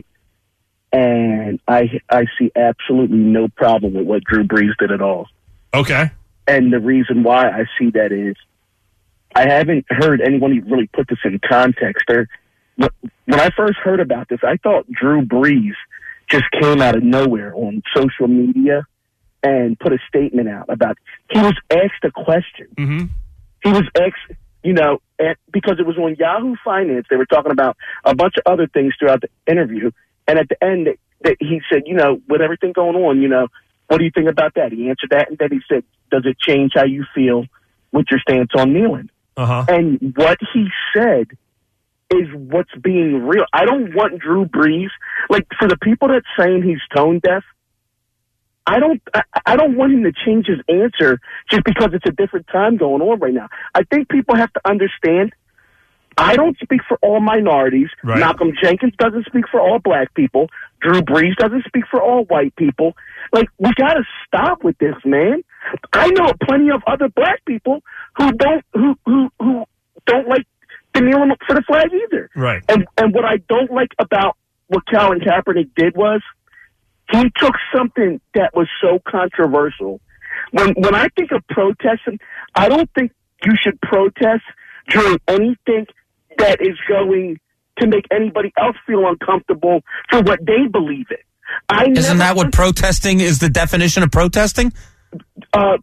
and I I see absolutely no problem with what Drew Brees did at all. Okay. And the reason why I see that is I haven't heard anyone really put this in context. Or when I first heard about this, I thought Drew Brees just came out of nowhere on social media and put a statement out about, he was asked a question. Mm-hmm. He was asked, you know, at, because it was on Yahoo Finance, they were talking about a bunch of other things throughout the interview. And at the end, that he said, you know, with everything going on, you know, what do you think about that? He answered that, and then he said, does it change how you feel with your stance on kneeling? Uh-huh. And what he said is what's being real. I don't want Drew Brees, like, for the people that saying he's tone deaf, I don't, I, I don't want him to change his answer just because it's a different time going on right now. I think people have to understand, I don't speak for all minorities. Right. Malcolm Jenkins doesn't speak for all black people. Drew Brees doesn't speak for all white people. Like, we gotta stop with this, man. I know plenty of other black people who don't, who, who, who don't like the kneeling for the flag either. Right. And, and what I don't like about what Colin Kaepernick did was, he took something that was so controversial. When when I think of protesting, I don't think you should protest during anything that is going to make anybody else feel uncomfortable for what they believe in. I Isn't never that what protesting is? The definition of protesting? Uh,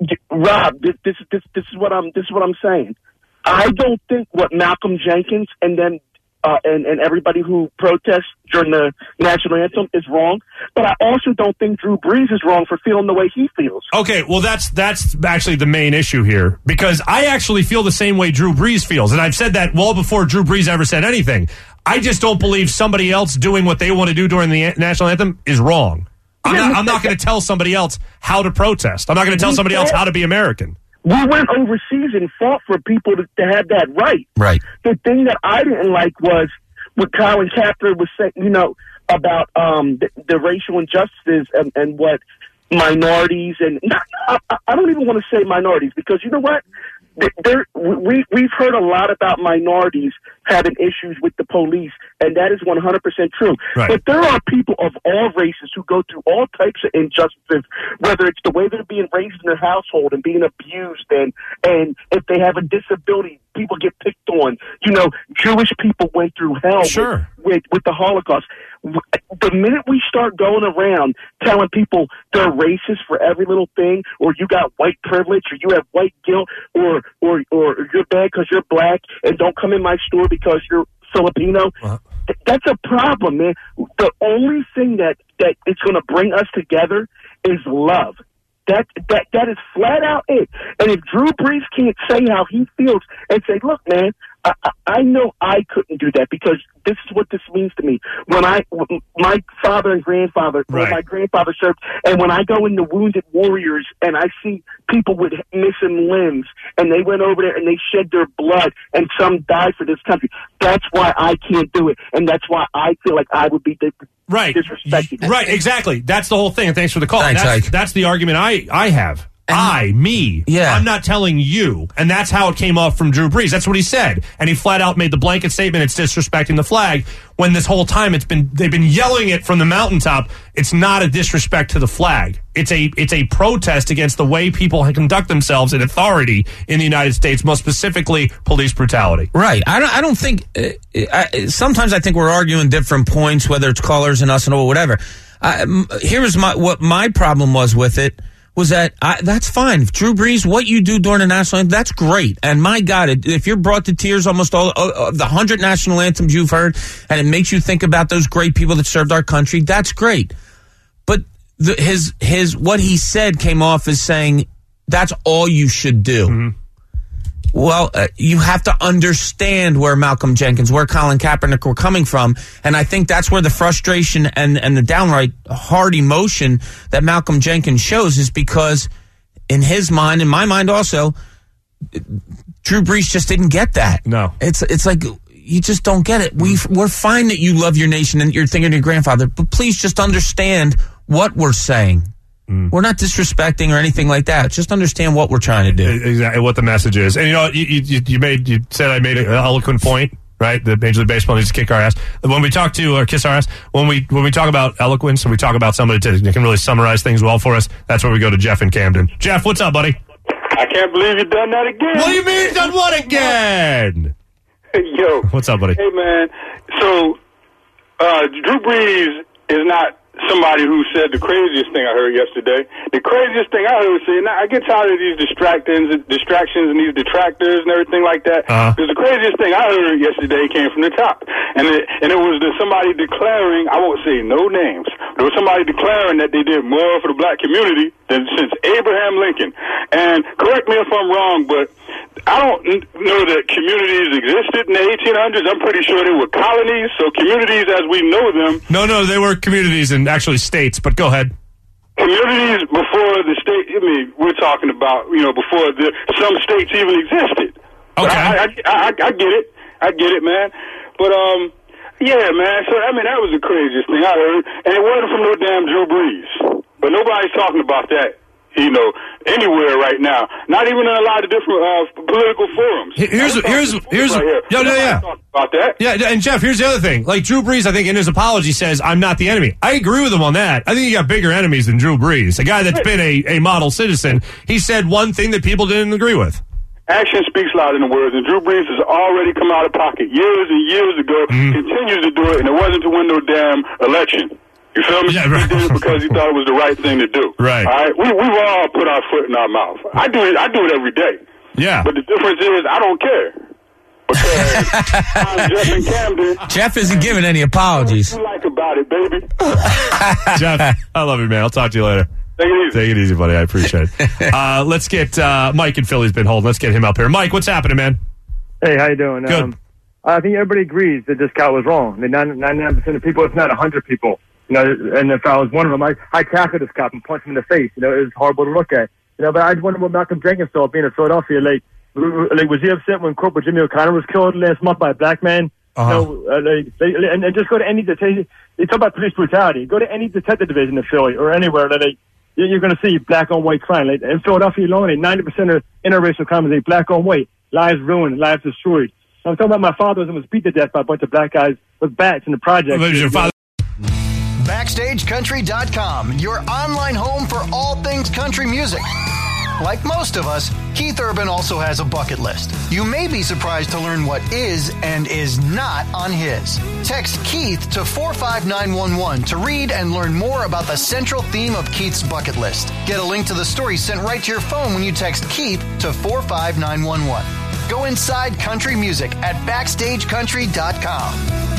Rob, this, this this this is what I'm this is what I'm saying. I don't think what Malcolm Jenkins and then uh, and and everybody who protests during the national anthem is wrong, but I also don't think Drew Brees is wrong for feeling the way he feels. Okay, well that's that's actually the main issue here, because I actually feel the same way Drew Brees feels, and I've said that well before Drew Brees ever said anything. I just don't believe somebody else doing what they want to do during the national anthem is wrong. I'm not, I'm not going to tell somebody else how to protest. I'm not going to tell somebody else how to be American. We went overseas and fought for people to, to have that right. Right. The thing that I didn't like was what Colin Kaepernick was saying, you know, about um, the, the racial injustices and, and what minorities and I, I don't even want to say minorities, because you know what? There, we, we've heard a lot about minorities having issues with the police, and that is one hundred percent true. Right. But there are people of all races who go through all types of injustices, whether it's the way they're being raised in their household and being abused, and, and if they have a disability, people get picked on. You know, Jewish people went through hell sure. with, with, with the Holocaust. The minute we start going around telling people they're racist for every little thing, or you got white privilege, or you have white guilt, or or or you're bad because you're black, and don't come in my store because you're Filipino, uh-huh. th- that's a problem, man. The only thing that that it's going to bring us together is love. That that that is flat out it. And if Drew Brees can't say how he feels and say, "Look, man, I, I, I know I couldn't do that because this is what this means to me." When I, my father and grandfather, right. my grandfather served, and when I go into Wounded Warriors and I see people with missing limbs, and they went over there and they shed their blood, and some died for this country. That's why I can't do it, and that's why I feel like I would be dis- right. disrespected. Right, exactly. That's the whole thing. And thanks for the call. Thanks, that's, Ike. that's the argument I I have. And I, me. Yeah. I'm not telling you. And that's how it came off from Drew Brees. That's what he said. And he flat out made the blanket statement, it's disrespecting the flag, when this whole time it's been they've been yelling it from the mountaintop. It's not a disrespect to the flag. It's a it's a protest against the way people conduct themselves in authority in the United States, most specifically police brutality. Right. I don't, I don't think, uh, I, sometimes I think we're arguing different points, whether it's callers and us and or whatever. I, m- here's my what my problem was with it. Was that, I, that's fine. Drew Brees, what you do during the national anthem, that's great. And my God, it, if you're brought to tears almost all of the hundred national anthems you've heard, and it makes you think about those great people that served our country, that's great. But the, his, his, what he said came off as saying, that's all you should do. Mm-hmm. Well, uh, you have to understand where Malcolm Jenkins, where Colin Kaepernick were coming from. And I think that's where the frustration and, and the downright hard emotion that Malcolm Jenkins shows is because in his mind, in my mind also, Drew Brees just didn't get that. No. It's it's like, you just don't get it. We, we're fine that you love your nation and you're thinking of your grandfather, but please just understand what we're saying. Mm. We're not disrespecting or anything like that. Just understand what we're trying to do. Exactly what the message is. And you know, you, you, you made you said I made an eloquent point, right? The Major League Baseball needs to kick our ass. When we talk to or kiss our ass, when we when we talk about eloquence and we talk about somebody to, that can really summarize things well for us, that's where we go to Jeff in Camden. Jeff, what's up, buddy? I can't believe you've done that again. What do you mean you've done what again? Yo, what's up, buddy? Hey, man. So, uh, Drew Brees is not somebody who said the craziest thing I heard yesterday. The craziest thing I heard was saying, I get tired of these distractions, distractions and these detractors and everything like that. Uh-huh. Because the craziest thing I heard yesterday came from the top. And it, and it was the, somebody declaring, I won't say no names, but it was somebody declaring that they did more for the black community than since Abraham Lincoln. And correct me if I'm wrong, but I don't know that communities existed in the eighteen hundreds. I'm pretty sure they were colonies, so communities as we know them. No, no, they were communities and actually states, but go ahead. Communities before the state, I mean, we're talking about, you know, before the, some states even existed. Okay. I, I, I, I get it. I get it, man. But, um, yeah, man, so, I mean, that was the craziest thing I heard. And it wasn't from no damn Drew Brees. But nobody's talking about that, you know, anywhere right now. Not even in a lot of different uh, political forums. Here's here's here's right here. yeah yeah yeah. About that. Yeah, and Jeff, here's the other thing. Like Drew Brees, I think in his apology says, "I'm not the enemy." I agree with him on that. I think you got bigger enemies than Drew Brees, a guy that's been a, a model citizen. He said one thing that people didn't agree with. Action speaks louder than words, and Drew Brees has already come out of pocket years and years ago, Mm-hmm. continues to do it, and it wasn't to win no damn election. You feel me? Yeah, right. He did it because he thought it was the right thing to do. Right. All right? We, we've all put our foot in our mouth. I do it, I do it every day. Yeah. But the difference is I don't care. Because I'm Jeff in Camden. Jeff isn't giving any apologies. What you like about it, baby? Jeff, I love you, man. I'll talk to you later. Take it easy. Take it easy, buddy. I appreciate it. Uh, let's get uh, Mike in Philly's been holding. Let's get him up here. Mike, what's happening, man? Hey, how you doing? Good. Um, I think everybody agrees that this guy was wrong. The ninety-nine percent of people, it's not one hundred people. You know, and if I was one of them, I, I tackled this cop and punched him in the face. You know, it was horrible to look at. You know, but I just wonder what Malcolm Jenkins thought being in Philadelphia. Like, like was he upset when Corporal Jimmy O'Connor was killed last month by a black man? Uh-huh. You know, uh, like, they, and, and just go to any detective. They talk about police brutality. Go to any detective division in Philly or anywhere that they, you're going to see black on white crime. Like, in Philadelphia alone, ninety percent of interracial crime is black on white. Lives ruined, lives destroyed. I'm talking about my father was beat to death by a bunch of black guys with bats in the project. Your father- Backstage Country dot com, your online home for all things country music. Like most of us, Keith Urban also has a bucket list. You may be surprised to learn what is and is not on his. Text Keith to four five nine one one to read and learn more about the central theme of Keith's bucket list. Get a link to the story sent right to your phone when you text Keith to four five nine one one. Go inside country music at Backstage Country dot com.